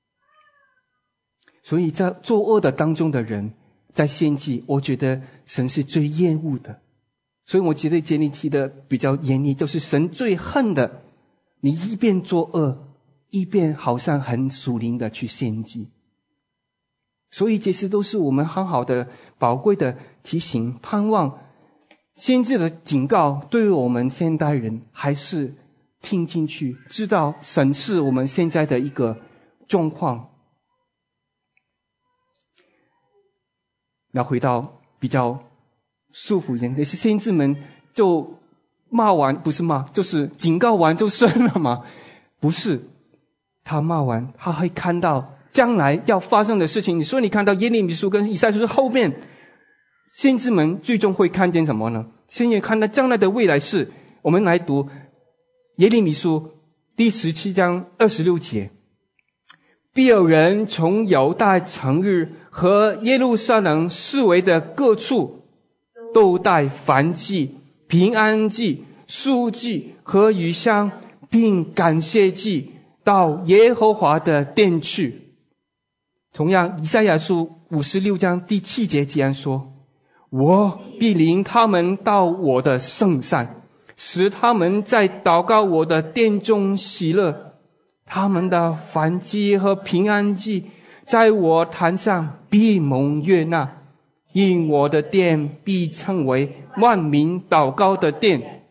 所以在作恶的当中的人在献祭，我觉得神是最厌恶的。所以我觉得这里提的比较严厉，就是神最恨的，你一边作恶，一边好像很属灵的去献祭。所以这些都是我们很好的宝贵的提醒，盼望先知的警告对于我们现代人还是听进去，知道审视我们现在的一个状况。要回到比较舒服一点，也是先知们就骂完，不是骂，就是警告完就算了吗？不是，他骂完他会看到将来要发生的事情。你说你看到耶利米书跟以赛亚书后面，先知们最终会看见什么呢？先也看到将来的未来事。我们来读耶利米书第十七章二十六节，必有人从犹大城日和耶路撒冷四围的各处都带燔祭、平安祭、素祭和乳香，并感谢祭到耶和华的殿去。同样，以赛亚书五十六章第七节这样说：我必领他们到我的圣山，使他们在祷告我的殿中喜乐。他们的燔祭和平安祭在我坛上必蒙悦纳，因我的殿必称为万民祷告的殿。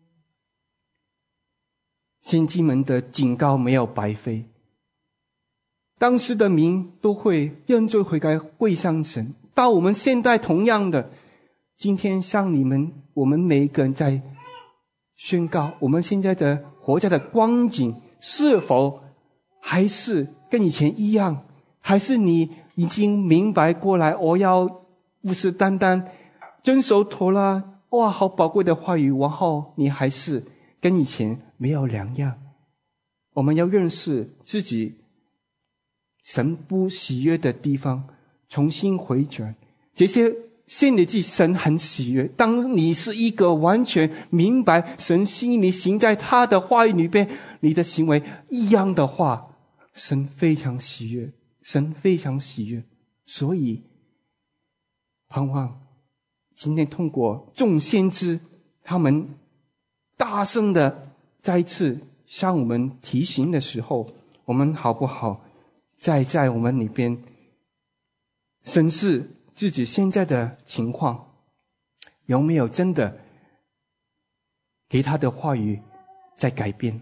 先知们的警告没有白费，当时的民都会认罪悔改，归向神。到我们现在同样的，今天像你们，我们每一个人在宣告，我们现在的活着的光景是否还是跟以前一样，还是你已经明白过来，我要不是单单遵守妥拉，哇，好宝贵的话语，然后你还是跟以前没有两样。我们要认识自己神不喜悦的地方，重新回转。这些献的祭神很喜悦，当你是一个完全明白神心意，你行在他的话语里边，你的行为一样的话，神非常喜悦，神非常喜悦。所以盼望今天通过众先知他们大声的再一次向我们提醒的时候，我们好不好再在我们里边审视自己现在的情况，有没有真的给他的话语在改变。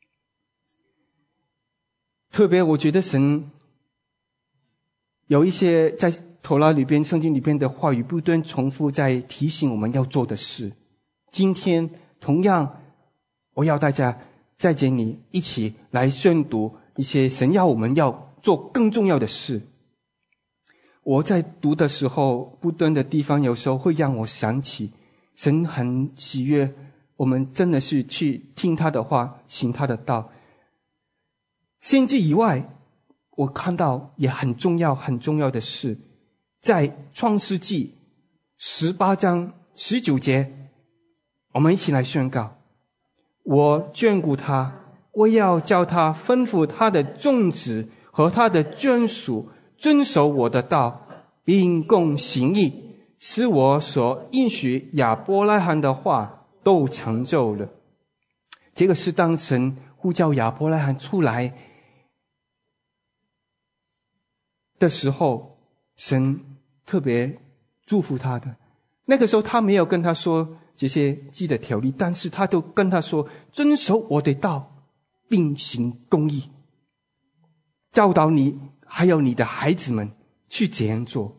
特别我觉得神有一些在妥拉里边圣经里边的话语不断重复在提醒我们要做的事。今天同样我要大家在这里一起来宣读一些神要我们要做更重要的事。我在读的时候不断的地方有时候会让我想起神很喜悦我们真的是去听他的话，行他的道。先知以外，我看到也很重要很重要的事，在创世纪十八章十九节，我们一起来宣告：我眷顾他，我要叫他吩咐他的众子和他的眷属遵守我的道，并共行义， 使我所应许亚伯拉罕的话都成就了。这个是当神呼叫亚伯拉罕出来的时候，神特别祝福他的。那个时候他没有跟他说这些祭的条例，但是他就跟他说，遵守我的道，并行公义，教导你还有你的孩子们去这样做。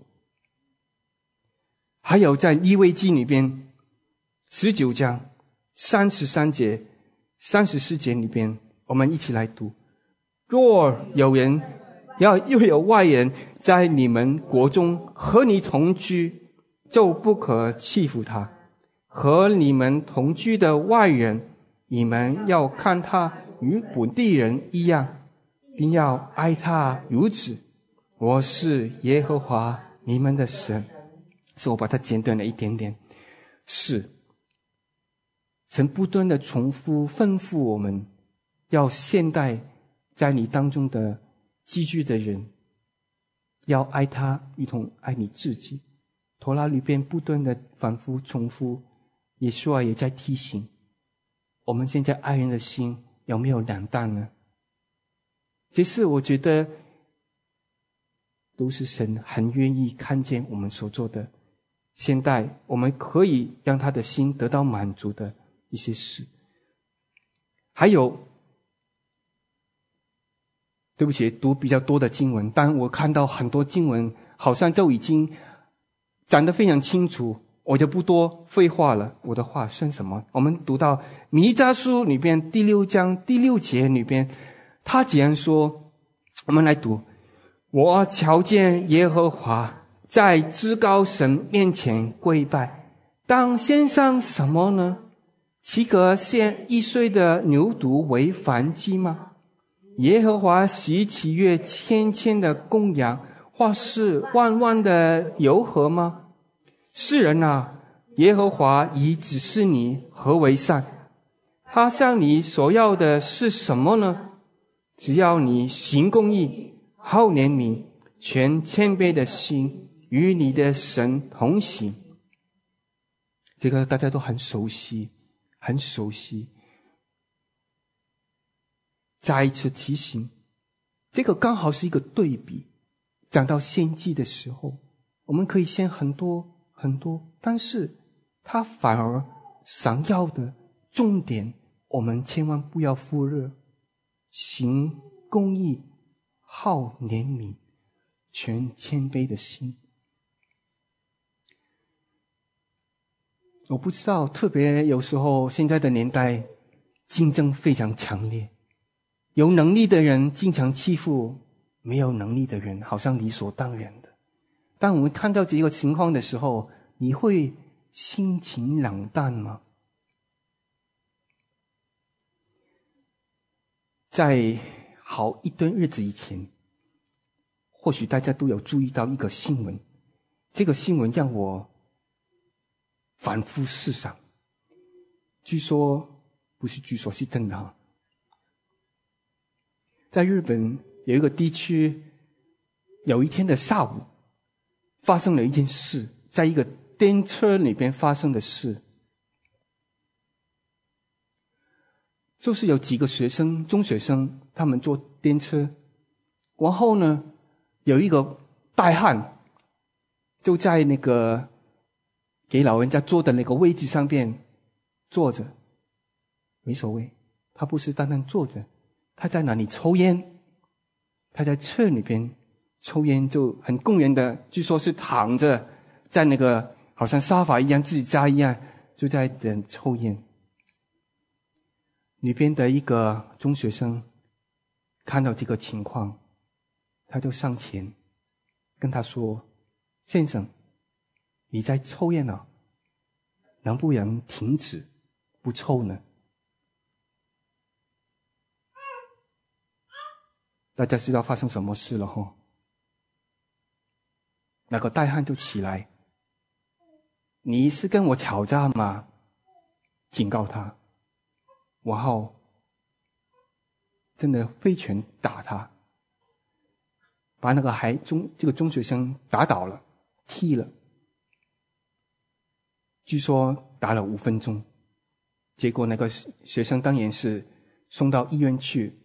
还有在利未记里边十九章三十三节三十四节里边，我们一起来读：若有人要又有外人在你们国中和你同居，就不可欺负他。和你们同居的外人，你们要看他与本地人一样，并要爱他如此。我是耶和华你们的神。是我把它简短了一点点。是神不断的重复吩咐我们，要现代在你当中的寄居的人，要爱他如同爱你自己。陀拉里边不断的反复重复，耶稣也在提醒我们，现在爱人的心有没有冷淡呢？其实我觉得都是神很愿意看见我们所做的，现在我们可以让他的心得到满足的一些事。还有，对不起，读比较多的经文，但我看到很多经文好像就已经讲得非常清楚，我就不多废话了，我的话算什么？我们读到弥迦书里边第六章第六节里边，他这样说，我们来读：我瞧见耶和华在至高神面前跪拜，当献上什么呢？岂可献一岁的牛犊为燔祭吗？耶和华喜喜悦千千的公羊，或是万万的油和吗？世人啊，耶和华已指示你何为善，他向你所要的是什么呢？只要你行公义，好怜悯，全谦卑的心，与你的神同行。这个大家都很熟悉，很熟悉。再一次提醒，这个刚好是一个对比。讲到献祭的时候，我们可以献很多很多，但是他反而想要的重点，我们千万不要忽略：行公义，好怜悯，全谦卑的心。我不知道，特别有时候现在的年代竞争非常强烈，有能力的人经常欺负没有能力的人，好像理所当然的。当我们看到这个情况的时候，你会心情冷淡吗？在好一段日子以前，或许大家都有注意到一个新闻，这个新闻让我反复思想。据说不是据说，是真的哈。在日本有一个地区，有一天的下午发生了一件事，在一个电车里边发生的事，就是有几个学生，中学生，他们坐电车，然后呢，有一个大汉就在那个给老人家坐的那个位置上边坐着，没所谓，他不是单单坐着，他在那里抽烟，他在车里边抽烟，就很公然的，据说是躺着在那个好像沙发一样，自己家一样，就在等抽烟。里边的一个中学生看到这个情况，他就上前跟他说：先生，你在抽烟啊，能不能停止不抽呢？大家知道发生什么事了齁？那个大汉就起来：你是跟我吵架吗？警告他，然后真的挥拳打他，把那个还中这个中学生打倒了，踢了。 据说打了五分钟，结果那个学生当然是送到医院去。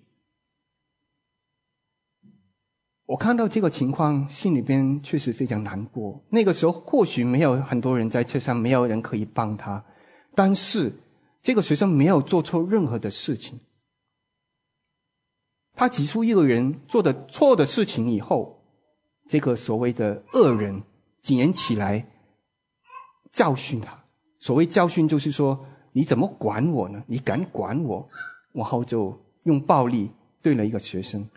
我看到这个情况，心里边确实非常难过。那个时候或许没有很多人在车上，没有人可以帮他，但是这个学生没有做错任何的事情。他指出一个人做的错的事情以后，这个所谓的恶人竟然起来教训他。所谓教训就是说，你怎么管我呢？你敢管我？然后就用暴力对了一个学生。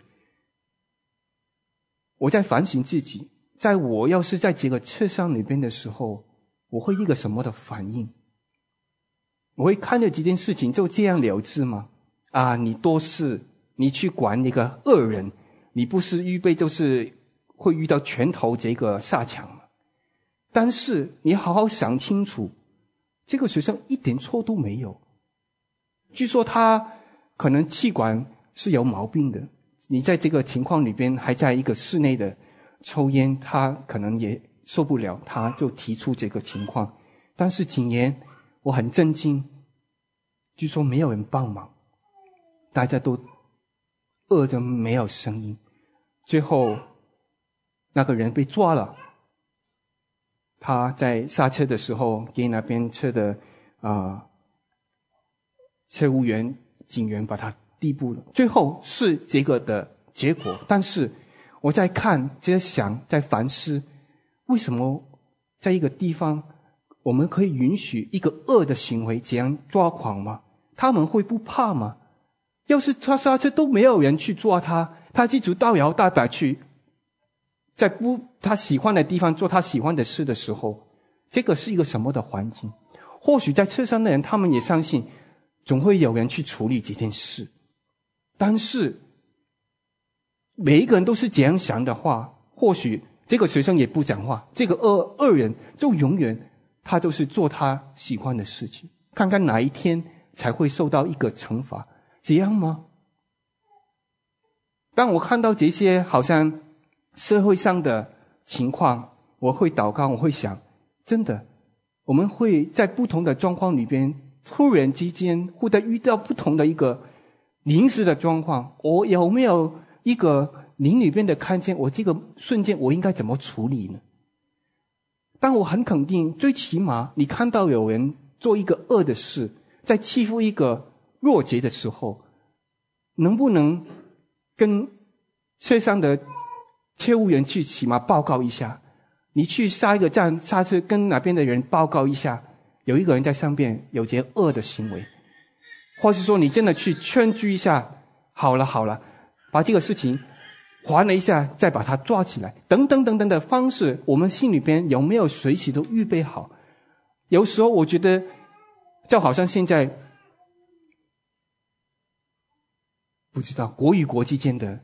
我在反省自己，在我要是在这个车上里边的时候，我会一个什么的反应？我会看着这件事情就这样了之吗？啊，你多事，你去管那个恶人，你不是预备就是会遇到拳头这个下场吗？但是你好好想清楚，这个学生一点错都没有。据说他可能气管是有毛病的，你在这个情况里边还在一个室内的抽烟，他可能也受不了，他就提出这个情况。但是竟然我很震惊，据说没有人帮忙，大家都饿得没有声音。最后那个人被抓了，他在刹车的时候给那边车的啊、呃、车务员警员把他逮捕了。最后是这个的结果。但是我在看，在想，在反思，为什么在一个地方我们可以允许一个恶的行为这样抓狂吗？他们会不怕吗？要是他刹车都没有人去抓他，他记住大摇大摆去在不他喜欢的地方做他喜欢的事的时候，这个是一个什么的环境？或许在车上的人他们也相信总会有人去处理这件事，但是每一个人都是这样想的话，或许这个学生也不讲话，这个恶恶人就永远他都是做他喜欢的事情，看看哪一天才会受到一个惩罚，这样吗？当我看到这些好像社会上的情况，我会祷告，我会想，真的我们会在不同的状况里边突然之间会在遇到不同的一个临时的状况，我有没有一个灵里边的看见，我这个瞬间我应该怎么处理呢？但我很肯定，最起码你看到有人做一个恶的事，在欺负一个弱者的时候，能不能跟车上的车务员去起码报告一下？你去下一个站下车跟那边的人报告一下，有一个人在上边有些恶的行为，或是说你真的去劝阻一下，好了好了，把这个事情还了一下，再把他抓起来，等等等等的方式，我们心里边有没有随时都预备好？有时候我觉得就好像现在不知道国与国之间的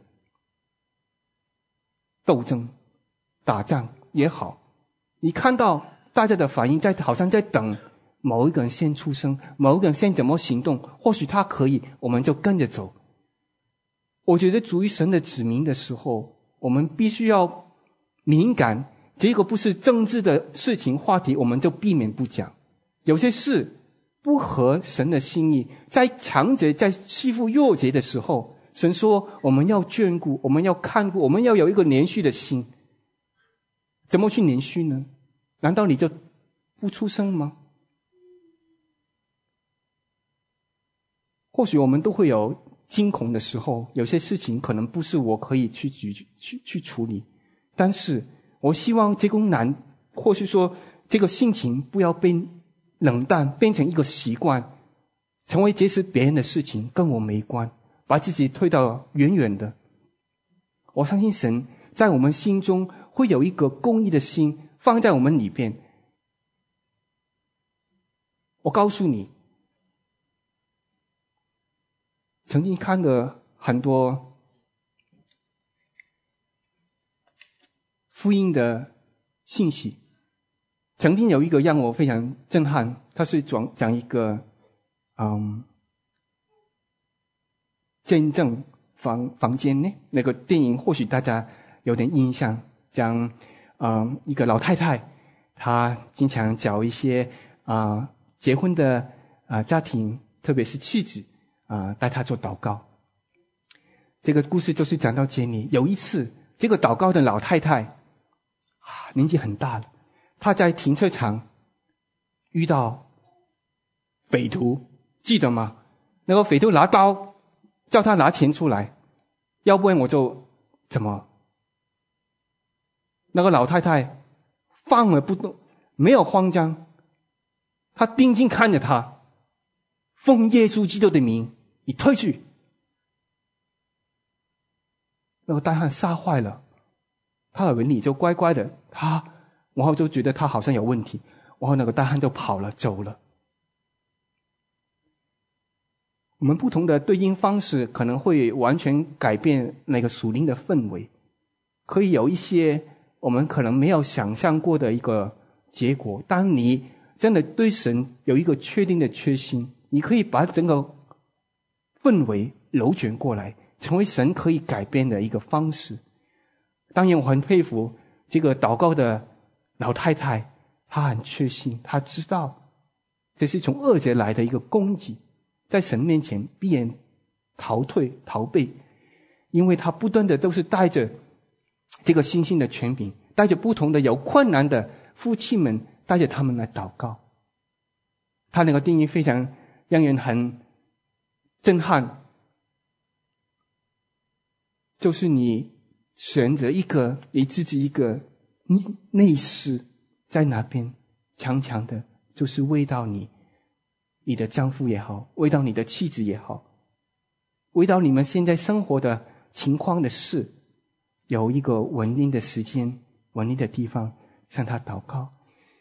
斗争打仗也好，你看到大家的反应在好像在等某一个人先出声，某一个人先怎么行动，或许他可以，我们就跟着走。我觉得属于神的子民的时候，我们必须要敏感，这个不是政治的事情话题，我们就避免不讲。有些事不合神的心意，在强者在欺负弱者的时候，神说我们要眷顾，我们要看顾，我们要有一个连续的心。怎么去连续呢？难道你就不出声吗？或许我们都会有惊恐的时候，有些事情可能不是我可以去去去去处理，但是我希望这个难，或是说这个心情不要被冷淡，变成一个习惯，成为这是别人的事情，跟我没关，把自己推到远远的。我相信神在我们心中会有一个公义的心放在我们里边。我告诉你，曾经看了很多福音的信息，曾经有一个让我非常震撼，他是讲讲一个嗯见证房房间呢，那个电影或许大家有点印象，讲嗯一个老太太，她经常找一些啊、呃、结婚的啊、呃、家庭，特别是妻子啊、呃、带他做祷告。这个故事就是讲到杰尼有一次，这个祷告的老太太啊年纪很大了，她在停车场遇到匪徒，记得吗？那个匪徒拿刀叫他拿钱出来，要不然我就怎么？那个老太太放了不动，没有慌张，她定睛看着他，奉耶稣基督的名，你退去。那个大汉吓坏了，他以为你就乖乖的，他然后就觉得他好像有问题，然后那个大汉就跑了走了。我们不同的对应方式可能会完全改变那个属灵的氛围，可以有一些我们可能没有想象过的一个结果。当你真的对神有一个确定的确信，你可以把整个氛围扭转过来，成为神可以改变的一个方式。当然我很佩服这个祷告的老太太，她很确信，她知道这是从恶者来的一个攻击，在神面前必然逃退逃避，因为她不断的都是带着这个新兴的权柄，带着不同的有困难的夫妻们，带着他们来祷告。他那个定义非常让人很震撼，就是你选择一个你自己一个内饰在那边强强的，就是为到你你的丈夫也好，为到你的妻子也好，为到你们现在生活的情况的事，有一个稳定的时间，稳定的地方向他祷告。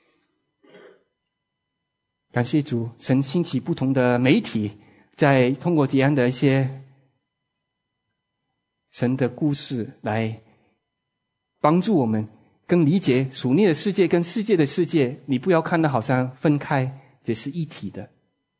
感谢主，神兴起不同的媒体，在通过这样的一些神的故事来帮助我们更理解属灵的世界跟世界的世界，你不要看得好像分开，这是一体的。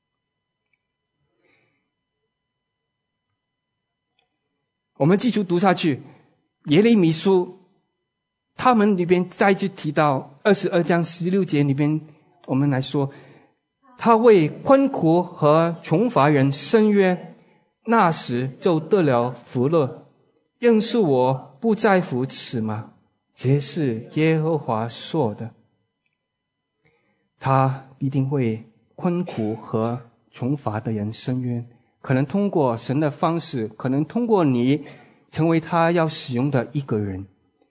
我们继续读下去，耶利米书他们里边再次提到二十二章十六节里边，我们来说，他为困苦和穷乏人申冤，那时就得了福乐。认识我不在乎此吗？这是耶和华说的。他必定为困苦和穷乏的人申冤，可能通过神的方式，可能通过你成为他要使用的一个人。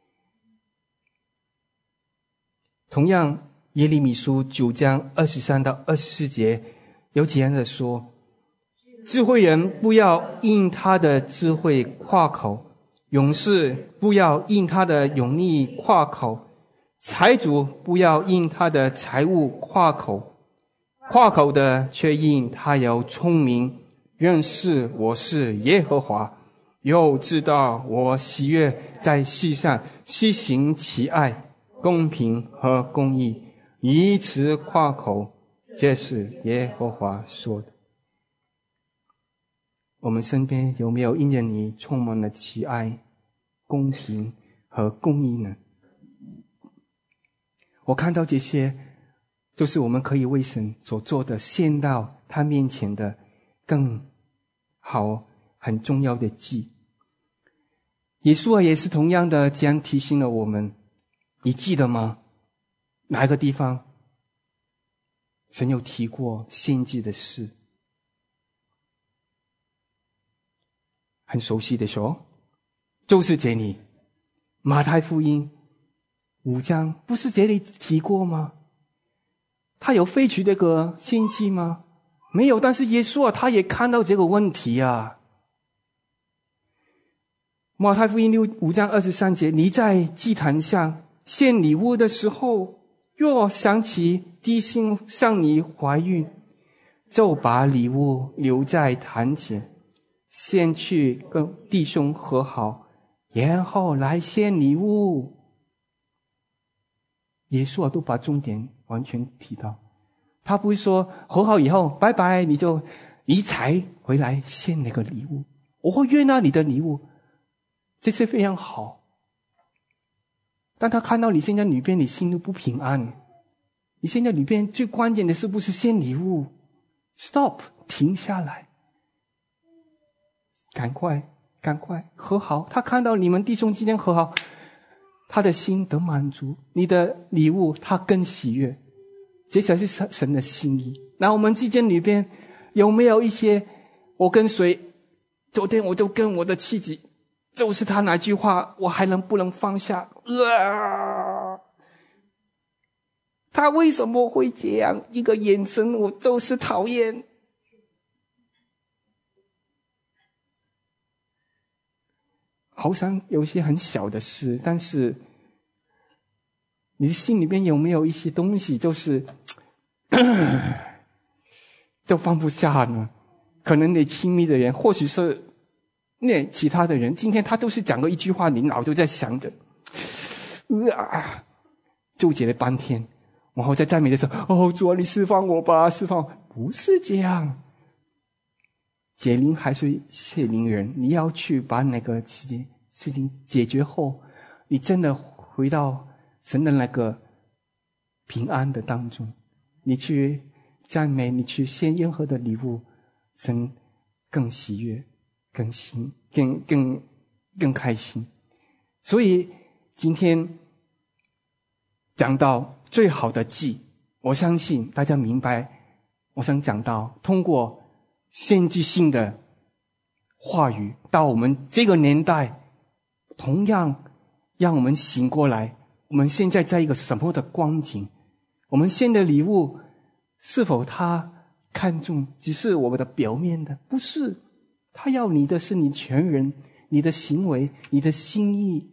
同样，耶利米书九章二十三到二十四节有这样的说：智慧人不要因他的智慧夸口，勇士不要因他的勇力夸口，财主不要因他的财物夸口，夸口的却因他有聪明，认识我是耶和华，又知道我喜悦在世上施行慈爱、公平和公义，以此夸口，这是耶和华说的。我们身边有没有因着你充满了慈爱、公平和公义呢？我看到这些，就是我们可以为神所做的献到他面前的更好很重要的祭。耶稣也是同样的这样提醒了我们，你记得吗？哪一个地方神有提过献祭的事？很熟悉的说，就是这里，马太福音五章不是这里提过吗？他有废除这个献祭吗？没有，但是耶稣啊，他也看到这个问题啊。马太福音六五章二十三节，你在祭坛上献礼物的时候，若想起弟兄向你怀孕，就把礼物留在坛前，先去跟弟兄和好，然后来献礼物。耶稣啊，都把重点完全提到，他不会说和好以后拜拜，你就你才回来献那个礼物，我会悦纳你的礼物，这是非常好。但他看到你现在里边你心里不平安， 你现在里边最关键的是不是献礼物 ？Stop， 停下来，赶快，赶快和好。他看到你们弟兄之间和好，他的心得满足，你的礼物他更喜悦，这才是神的心意。那我们之间里边有没有一些，我跟谁？昨天我就跟我的妻子，就是他哪句话，我还能不能放下？啊！他为什么会这样？一个眼神，我就是讨厌。好像有些很小的事，但是你的心里面有没有一些东西，就是就放不下呢？可能你亲密的人，或许是那其他的人，今天他都是讲过一句话，你脑都在想着，啊，纠结了半天，然后在赞美的时候，哦，主啊，你释放我吧，释放我。不是这样，解铃还是系铃人，你要去把那个事情事情解决后，你真的回到神的那个平安的当中，你去赞美，你去献任何的礼物，神更喜悦，更心更更更开心。所以今天讲到最好的祭，我相信大家明白，我想讲到通过先知性的话语到我们这个年代，同样让我们醒过来，我们现在在一个什么的光景，我们献的礼物是否他看重只是我们的表面的？不是，他要你的是你全人，你的行为，你的心意，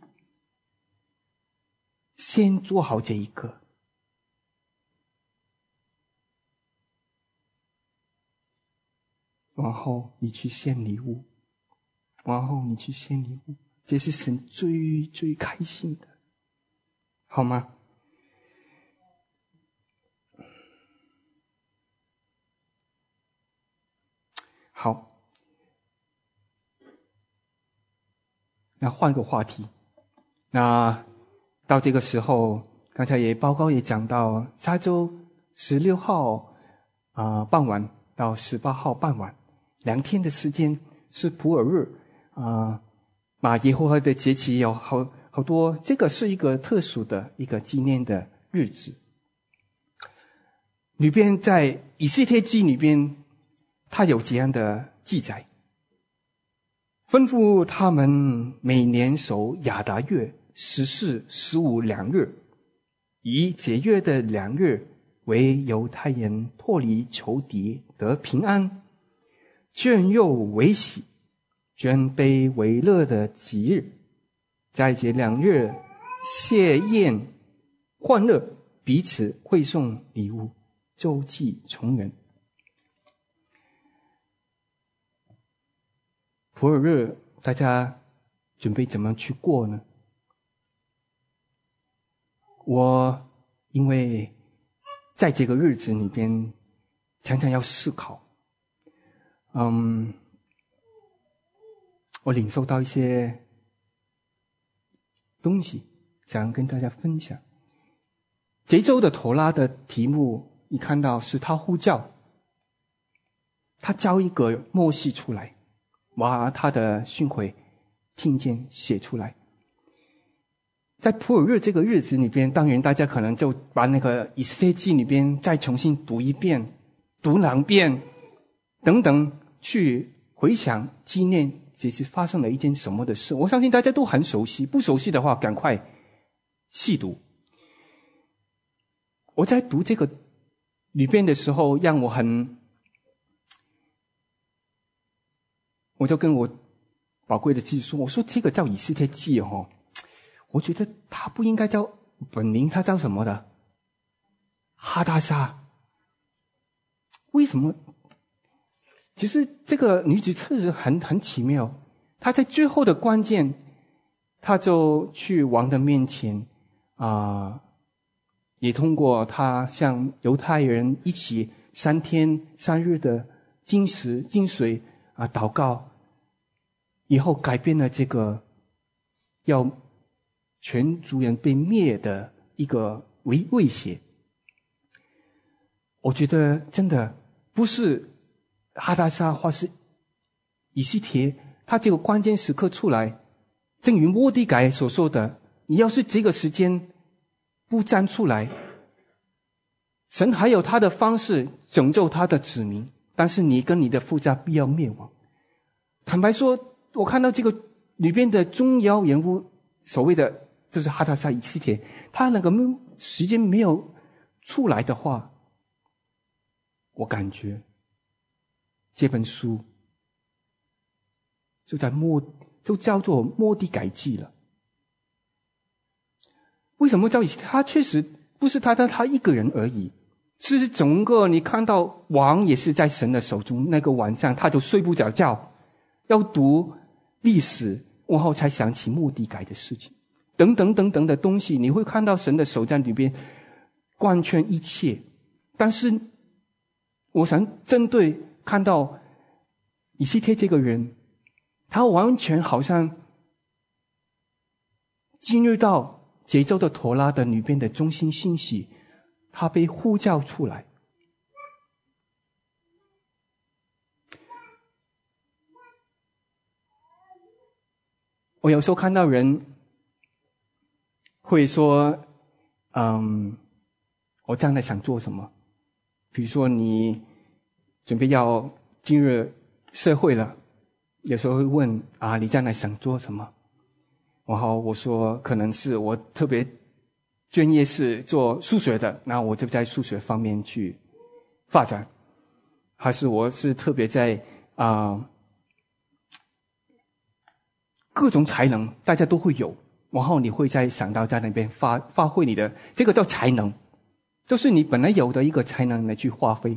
先做好这一个。然后你去献礼物，然后你去献礼物，这是神最最开心的，好吗？好，那换个话题。那到这个时候，刚才也报告也讲到，下周十六号啊、呃、傍晚到十八号傍晚，两天的时间是普尔日啊、呃，马耶和华的节期有好好多，这个是一个特殊的一个纪念的日子。里边在以斯帖记里边，他有这样的记载，吩咐他们每年守亚达月十四、十五两日，以节月的两日为犹太人脱离仇敌得平安，眷佑为喜，捐杯为乐的吉日，在这两日谢宴欢乐，彼此会送礼物，周济穷人。普尔日大家准备怎么去过呢？我因为在这个日子里边常常要思考，嗯，我领受到一些东西想跟大家分享。这周的妥拉的题目你看到是他呼叫，他叫一个默示出来，把他的训诲听见写出来。在普尔日这个日子里边，当然大家可能就把那个以斯帖记里边再重新读一遍，读两遍等等，去回想纪念这次发生了一件什么的事。我相信大家都很熟悉，不熟悉的话赶快细读。我在读这个里边的时候，让我很，我就跟我宝贵的妻子说，我说这个叫以斯帖记哦，我觉得他不应该叫本名，他叫什么的？哈达沙。为什么？其实这个女子确实很很奇妙，她在最后的关键，她就去王的面前啊、呃，也通过她向犹太人一起三天三日的禁食禁水啊、呃、祷告，以后改变了这个要全族人被灭的一个威威胁。 我觉得真的不是哈达沙或是以西帖，他这个关键时刻出来，正如末底改所说的，你要是这个时间不站出来，神还有他的方式拯救他的子民，但是你跟你的父家必要灭亡。坦白说，我看到这个里边的重要人物，所谓的就是哈达沙以西帖，他那个时间没有出来的话，我感觉这本书就在末就叫做末底改记了。为什么叫以西帖？他确实不是他他他一个人而已，是整个你看到王也是在神的手中。那个晚上他就睡不着觉，要读历史，然后才想起末底改的事情，等等等等的东西，你会看到神的手在里边贯穿一切。但是我想针对看到以西帖这个人，他完全好像进入到节奏的陀拉的里边的中心信息，他被呼叫出来。我有时候看到人会说，嗯，我将来想做什么？比如说你准备要进入社会了，有时候会问啊，你将来想做什么？然后我说，可能是我特别专业是做数学的，那我就在数学方面去发展；还是我是特别在啊、呃、各种才能，大家都会有，然后你会在想到在那边发发挥你的，这个叫才能，就是你本来有的一个才能来去发挥。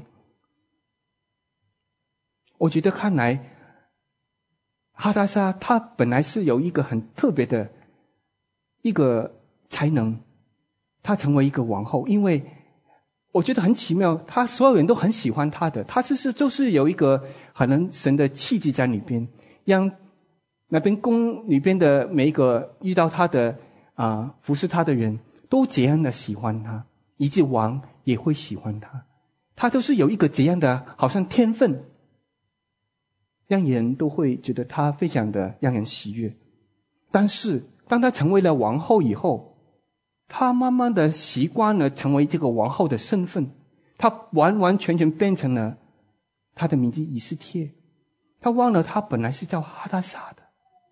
我觉得看来哈达沙他本来是有一个很特别的一个才能，他成为一个王后，因为我觉得很奇妙，他所有人都很喜欢他的，他就是就是有一个可能神的气质在里边，让那边宫里边的每一个遇到他的啊、呃、服侍他的人都这样的喜欢他，以及王也会喜欢他，他就是有一个这样的好像天分，让人都会觉得他非常的让人喜悦。但是当他成为了王后以后，他慢慢的习惯了成为这个王后的身份，他完完全全变成了他的名字以西帖，他忘了他本来是叫哈达沙的。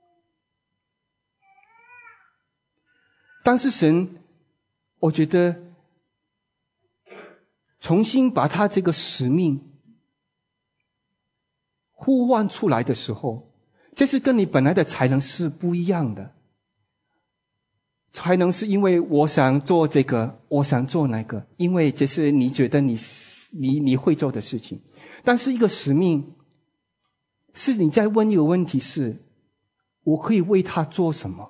但是神，我觉得重新把他这个使命呼唤出来的时候，这是跟你本来的才能是不一样的。才能是因为我想做这个，我想做那个，因为这是你觉得你你你会做的事情。但是一个使命，是你在问一个问题是，我可以为他做什么？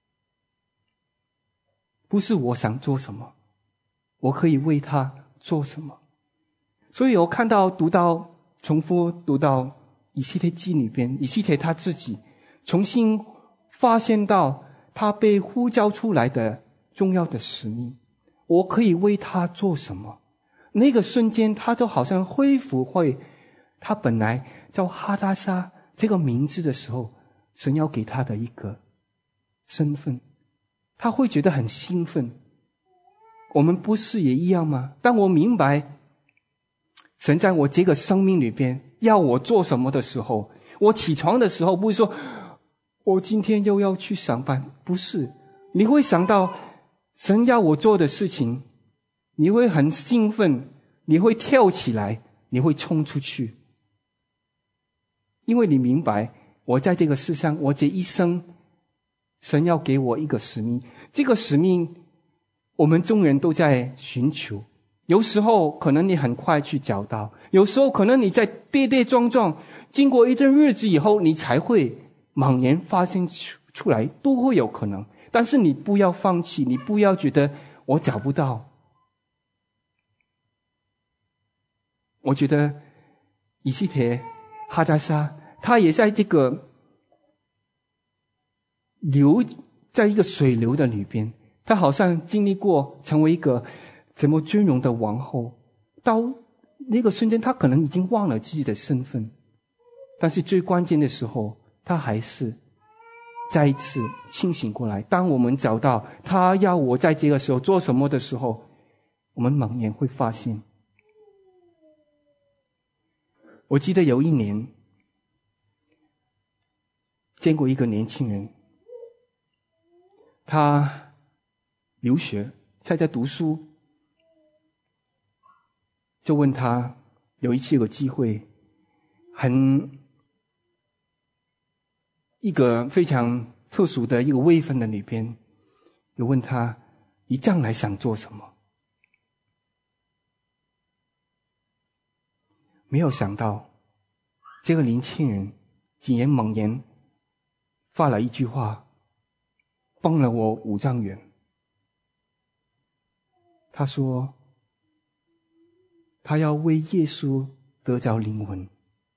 不是我想做什么，我可以为他做什么？所以我看到读到重复读到以西帖记里边，以西帖他自己重新发现到他被呼召出来的重要的使命，我可以为他做什么？那个瞬间他就好像恢复回他本来叫哈达沙这个名字的时候，神要给他的一个身份，他会觉得很兴奋。我们不是也一样吗？当我明白神在我这个生命里边要我做什么的时候，我起床的时候不是说我今天又要去上班，不是，你会想到神要我做的事情，你会很兴奋，你会跳起来，你会冲出去，因为你明白我在这个世上，我这一生神要给我一个使命，这个使命我们众人都在寻求，有时候可能你很快去找到，有时候可能你在跌跌撞撞，经过一段日子以后，你才会猛然发现出来，都会有可能。但是你不要放弃，你不要觉得我找不到。我觉得以西帖哈达沙他也在这个流，在一个水流的里边，他好像经历过成为一个怎么尊荣的王后，到那个瞬间他可能已经忘了自己的身份，但是最关键的时候他还是再一次清醒过来。当我们找到他要我在这个时候做什么的时候，我们猛然会发现。我记得有一年见过一个年轻人，他留学还在读书，就问他，有一次有个机会，很一个非常特殊的一个未婚的里边，有问他你将来想做什么。没有想到这个年轻人竟然猛然发了一句话，帮了我五丈远。他说他要为耶稣得着灵魂。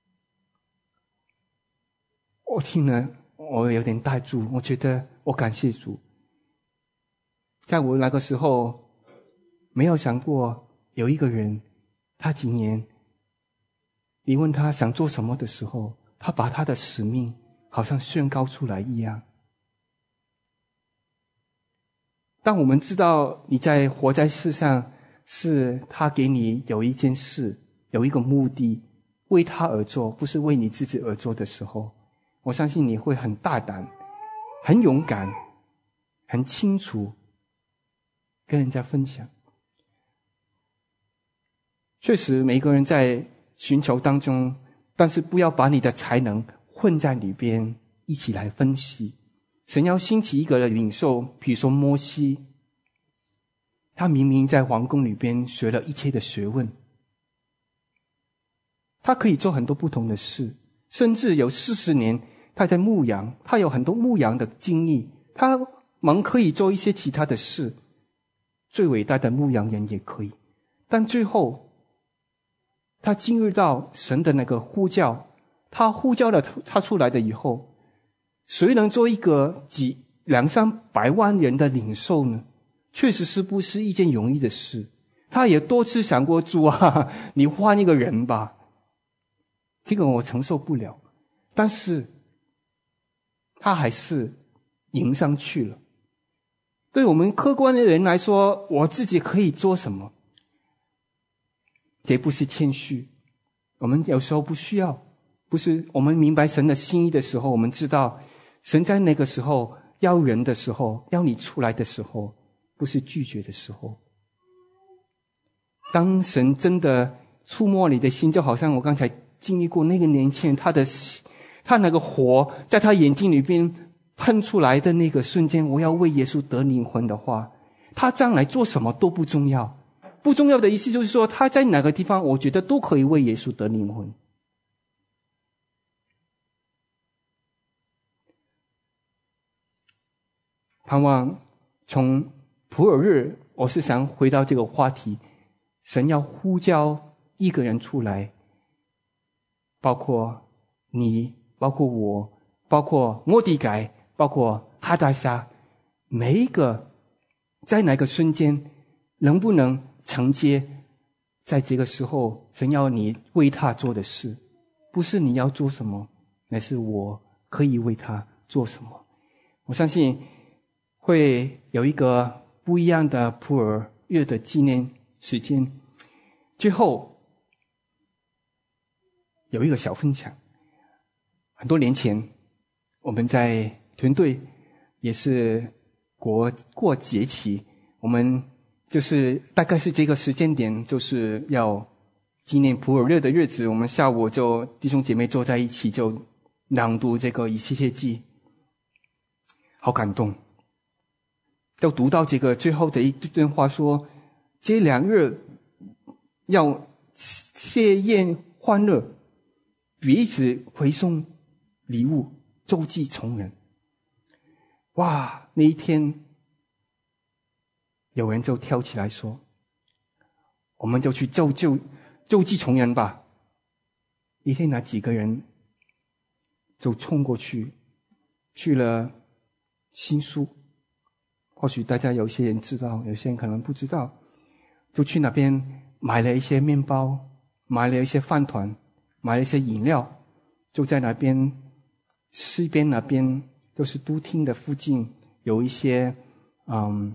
我听了我有点呆住，我觉得我感谢主。在我那个时候没有想过有一个人，他竟然你问他想做什么的时候，他把他的使命好像宣告出来一样。当我们知道你在活在世上，是他给你有一件事，有一个目的，为他而做，不是为你自己而做的时候，我相信你会很大胆，很勇敢，很清楚跟人家分享。确实每个人在寻求当中，但是不要把你的才能混在里边一起来分析。神要兴起一个领袖，比如说摩西，他明明在皇宫里边学了一切的学问，他可以做很多不同的事，甚至有四十年他在牧羊，他有很多牧羊的经历，他们可以做一些其他的事，最伟大的牧羊人也可以。但最后他进入到神的那个呼叫，他呼叫了他出来的以后，谁能做一个几两三百万人的领袖呢？确实是不是一件容易的事。他也多次想过，主啊，你换一个人吧，这个我承受不了。但是他还是迎上去了。对我们客观的人来说，我自己可以做什么？这不是谦虚，我们有时候不需要，不是我们明白神的心意的时候，我们知道神在那个时候要人的时候，要你出来的时候，不是拒绝的时候。当神真的触摸你的心，就好像我刚才经历过那个年轻人，他的他那个火在他眼睛里边喷出来的那个瞬间，我要为耶稣得灵魂的话，他将来做什么都不重要。不重要的意思就是说，他在哪个地方我觉得都可以为耶稣得灵魂。盼望从普尔日，我是想回到这个话题，神要呼召一个人出来，包括你，包括我，包括末底改，包括哈达沙，每一个在哪个瞬间能不能承接在这个时候神要你为他做的事，不是你要做什么，乃是我可以为他做什么。我相信会有一个不一样的普尔月的纪念时间。最后有一个小分享，很多年前我们在团队也是国过节期，我们就是大概是这个时间点，就是要纪念普尔日的日子，我们下午就弟兄姐妹坐在一起，就朗读这个以西结记，好感动。就读到这个最后的一段话说，这两日要谢宴欢乐，彼此回送礼物，周济穷人。哇，那一天有人就跳起来说，我们就去救救救济穷人吧。一天那几个人就冲过去，去了新宿，或许大家有些人知道，有些人可能不知道，就去那边买了一些面包， 买了一些饭团，买了一些饮料，就在那边西边那边就是都厅的附近有一些嗯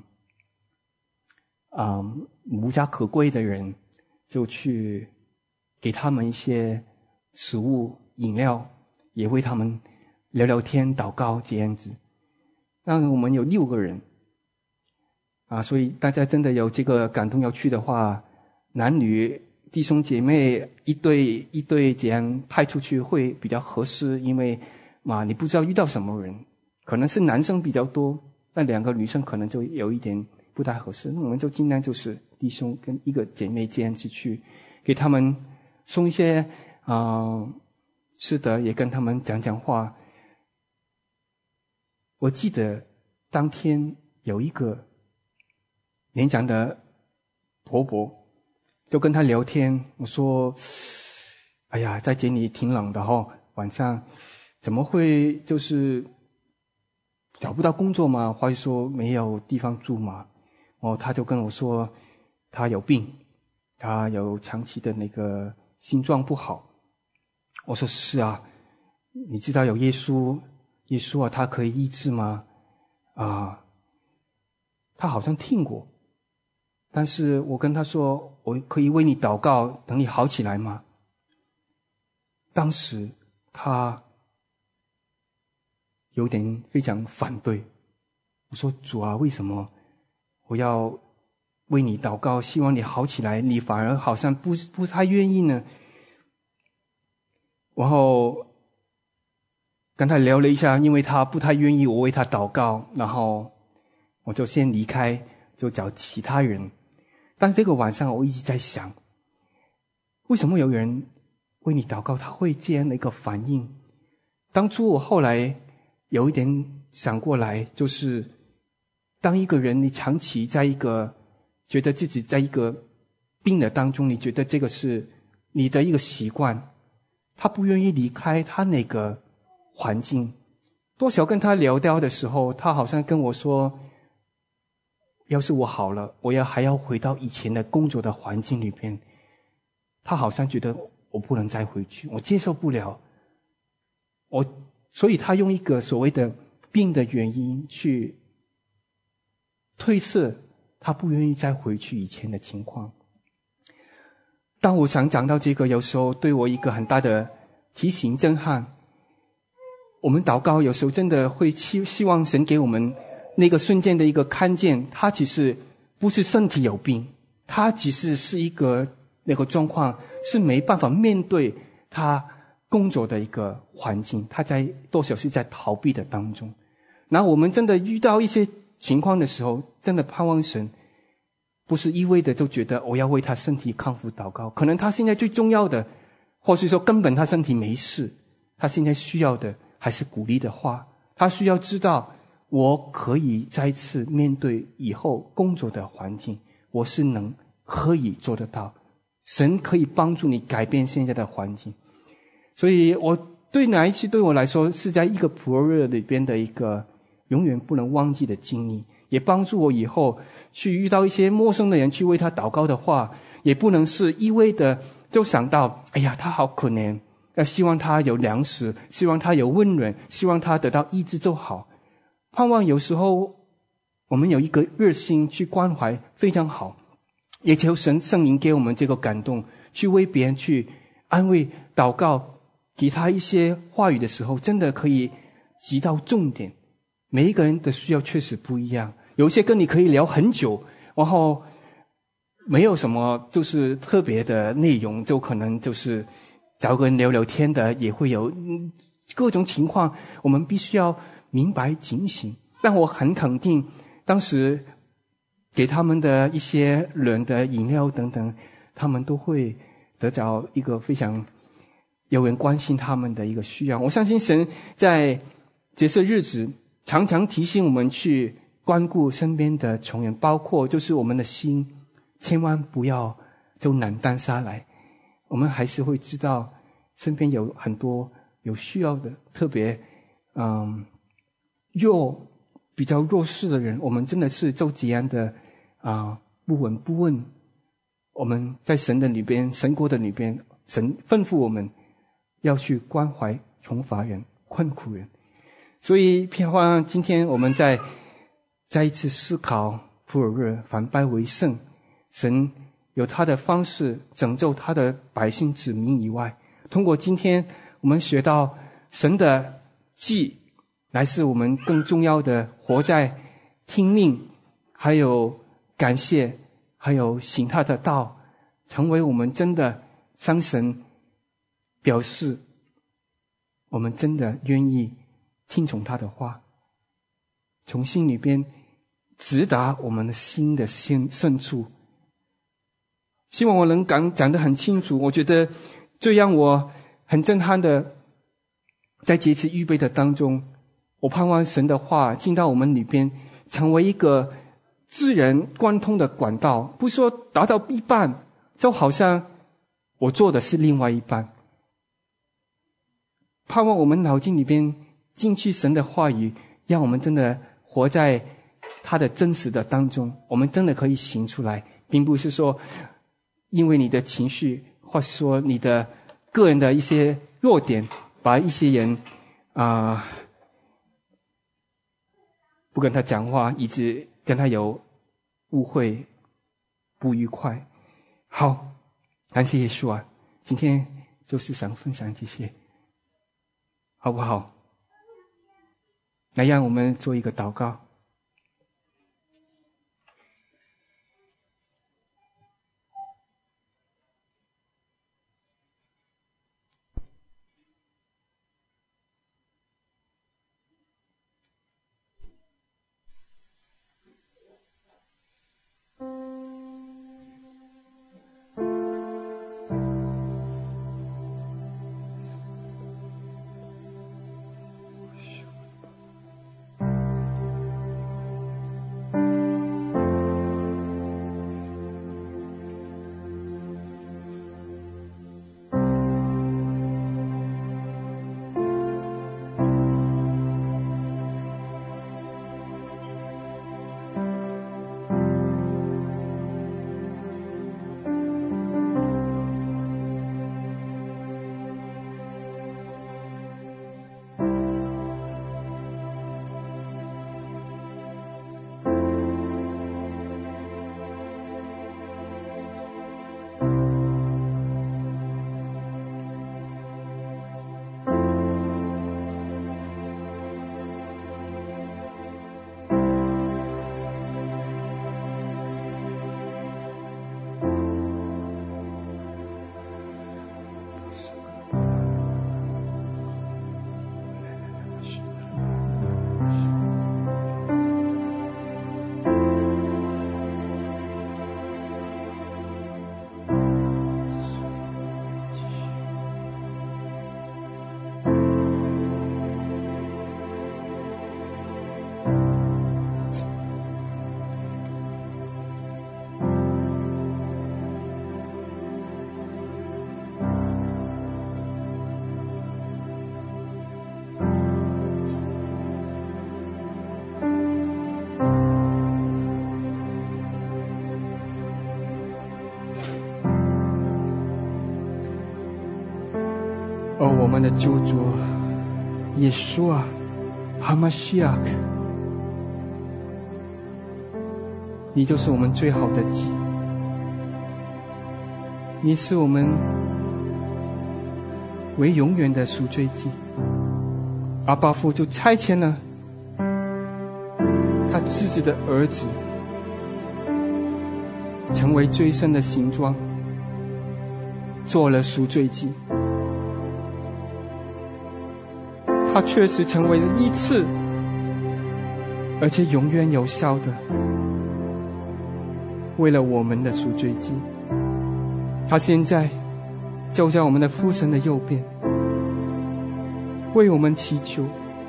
嗯无家可归的人，就去给他们一些食物饮料，也为他们聊聊天祷告这样子。那我们有六个人啊，所以大家真的有这个感动要去的话，男女弟兄姐妹一对一对这样派出去会比较合适，因为嘛你不知道遇到什么人，可能是男生比较多，那两个女生可能就有一点不太合适，那我们就尽量就是弟兄跟一个姐妹这样子去给他们送一些啊、呃、吃的，也跟他们讲讲话。我记得当天有一个年长的婆婆，就跟她聊天，我说哎呀在这里挺冷的齁，晚上怎么会就是找不到工作吗？或者说没有地方住吗？哦，她就跟我说她有病，她有长期的那个心脏不好。我说是啊，你知道有耶稣耶稣啊，他可以医治吗？啊，他好像听过，但是我跟他说，我可以为你祷告，等你好起来吗？当时他有点非常反对。我说主啊，为什么我要为你祷告，希望你好起来，你反而好像不不太愿意呢？然后跟他聊了一下，因为他不太愿意我为他祷告，然后我就先离开，就找其他人。但这个晚上我一直在想，为什么有人为你祷告他会这样的一个反应？当初我后来有一点想过来，就是当一个人你长期在一个觉得自己在一个病的当中，你觉得这个是你的一个习惯，他不愿意离开他那个环境。多少跟他聊聊的时候，他好像跟我说，要是我好了，我要还要回到以前的工作的环境里边。他好像觉得我不能再回去，我接受不了。我所以他用一个所谓的病的原因去推测他不愿意再回去以前的情况。当我想讲到这个，有时候对我一个很大的提醒震撼。我们祷告有时候真的会希希望神给我们那个瞬间的一个看见，他其实不是身体有病，他其实是一个那个状况是没办法面对他工作的一个环境，他在多少是在逃避的当中。然后我们真的遇到一些情况的时候，真的盼望神不是一味的就觉得我要为他身体康复祷告，可能他现在最重要的，或是说根本他身体没事，他现在需要的还是鼓励的话，他需要知道我可以再次面对以后工作的环境，我是能可以做得到，神可以帮助你改变现在的环境。所以我对那一次对我来说是在一个普罗热里边的一个永远不能忘记的经历，也帮助我以后去遇到一些陌生的人去为他祷告的话，也不能是一味的就想到哎呀他好可怜，要希望他有粮食，希望他有温暖，希望他得到医治就好。盼望有时候我们有一个热心去关怀非常好，也求神圣灵给我们这个感动，去为别人去安慰祷告，给他一些话语的时候真的可以击到重点。每一个人的需要确实不一样，有些跟你可以聊很久，然后没有什么就是特别的内容，就可能就是找个人聊聊天的，也会有各种情况，我们必须要明白警醒。但我很肯定当时给他们的一些人的饮料等等，他们都会得到一个非常有人关心他们的一个需要。我相信神在这些日子常常提醒我们去关顾身边的穷人，包括就是我们的心千万不要就冷淡下来，我们还是会知道身边有很多有需要的，特别嗯弱比较弱势的人，我们真的是就这样的啊、呃、不闻不问， 我们在神的里边，神国的里边，神吩咐我们要去关怀穷乏人、困苦人。所以譬如今天我们在再一次思考普尔日反败为胜，神有他的方式拯救他的百姓子民以外，通过今天我们学到神的祭乃是我们更重要的活在听命，还有感谢，还有行他的道，成为我们真的向神表示我们真的愿意听从他的话，从心里边直达我们的心的深处。希望我能讲讲得很清楚。我觉得最让我很震撼的，在这次预备的当中，我盼望神的话进到我们里边，成为一个自然贯通的管道，不是说达到一半就好像我做的是另外一半。盼望我们脑筋里边进去神的话语，让我们真的活在他的真实的当中，我们真的可以行出来，并不是说因为你的情绪，或是说你的个人的一些弱点，把一些人啊、呃、不跟他讲话，以致跟他有误会、不愉快。好，感谢耶稣啊！今天就是想分享这些，好不好？来，让我们做一个祷告。哦，我们的救主耶稣啊，哈马西亚克，你就是我们最好的祭，你是我们为永远的赎罪祭。阿爸父就差遣了他自己的儿子，成为罪身的形状，做了赎罪祭。他确实成为了一次而且永远有效的，为了我们的赎罪祭。他现在就在我们的父神的右边，为我们祈求。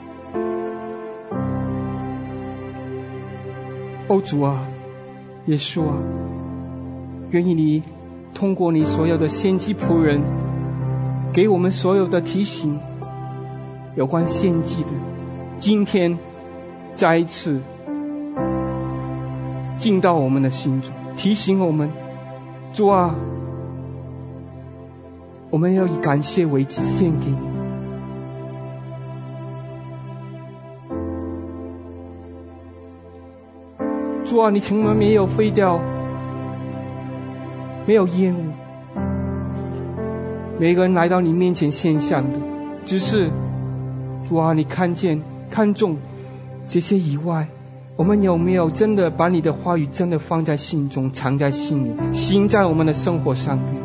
哦主啊，耶稣啊，愿意你通过你所有的先知仆人，给我们所有的提醒，有关献祭的，今天再一次进到我们的心中，提醒我们主啊，我们要以感谢为祭献给你。主啊，你从来没有废掉，没有厌恶每个人来到你面前献上的，只是主啊，你看见看重这些以外，我们有没有真的把你的话语真的放在心中，藏在心里，行在我们的生活上面？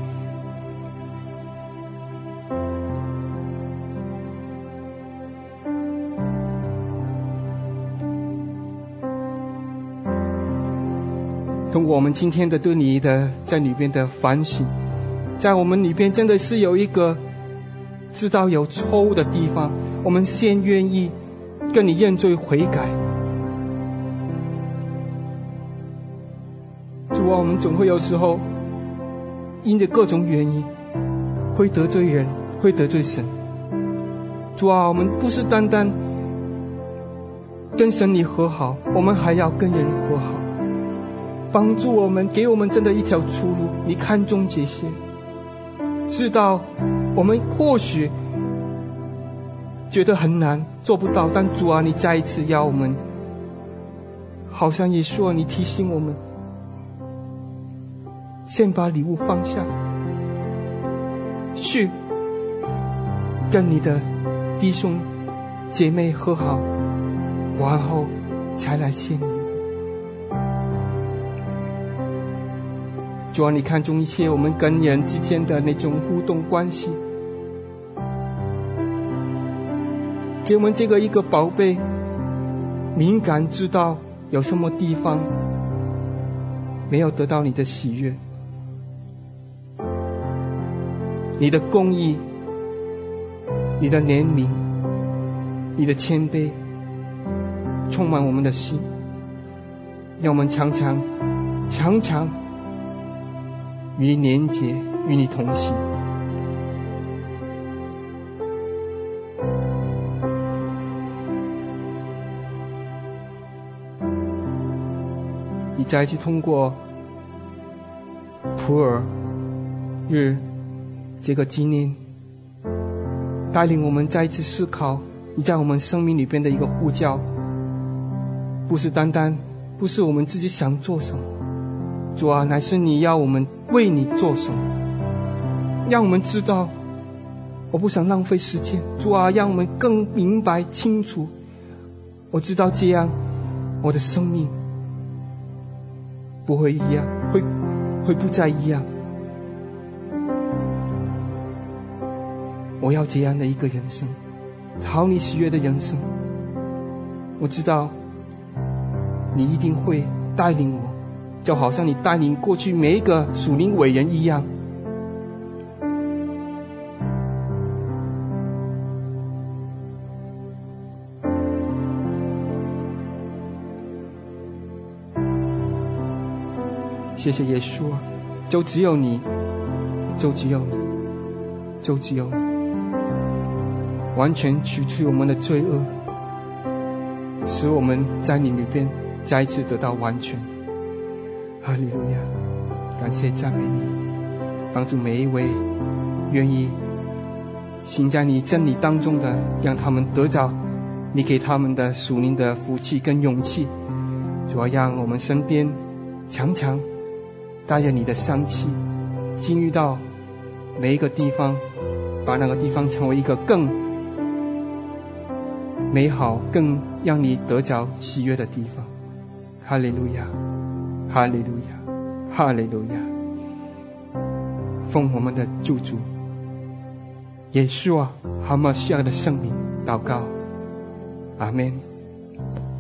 通过我们今天的对你的在里边的反省，在我们里边真的是有一个知道有错误的地方，我们先愿意跟你认罪悔改。主啊，我们总会有时候因着各种原因会得罪人，会得罪神。主啊，我们不是单单跟神你和好，我们还要跟人和好。帮助我们，给我们真的一条出路。你看重这些，知道我们或许觉得很难做不到，但主啊，你再一次要我们，好像也说你提醒我们，先把礼物放下，去跟你的弟兄姐妹和好，然后才来献礼。主啊，你看重一切我们跟人之间的那种互动关系，给我们这个一个宝贝，敏感知道有什么地方没有得到你的喜悦，你的公义，你的怜悯，你的谦卑充满我们的心，让我们常常常常与你连结，与你同行。你再一次通过普尔日这个纪念，带领我们再一次思考你在我们生命里边的一个呼叫，不是单单不是我们自己想做什么，主啊，乃是你要我们为你做什么，让我们知道，我不想浪费时间，主啊，让我们更明白清楚，我知道这样我的生命不会一样，会会不再一样。我要这样的一个人生，讨你喜悦的人生。我知道你一定会带领我，就好像你带领过去每一个属灵伟人一样。谢谢耶稣啊，就只有你，就只有你，就只有你，完全除去我们的罪恶，使我们在你里边再一次得到完全。哈利路亚！感谢赞美你，帮助每一位愿意行在你真理当中的，让他们得着你给他们的属灵的福气跟勇气。主要让我们身边常常带着你的香气，进入到每一个地方，把那个地方成为一个更美好、更让你得着喜悦的地方。哈利路亚，哈利路亚，哈利路亚！奉我们的救主耶稣啊，哈马西亚的圣名祷告，阿们。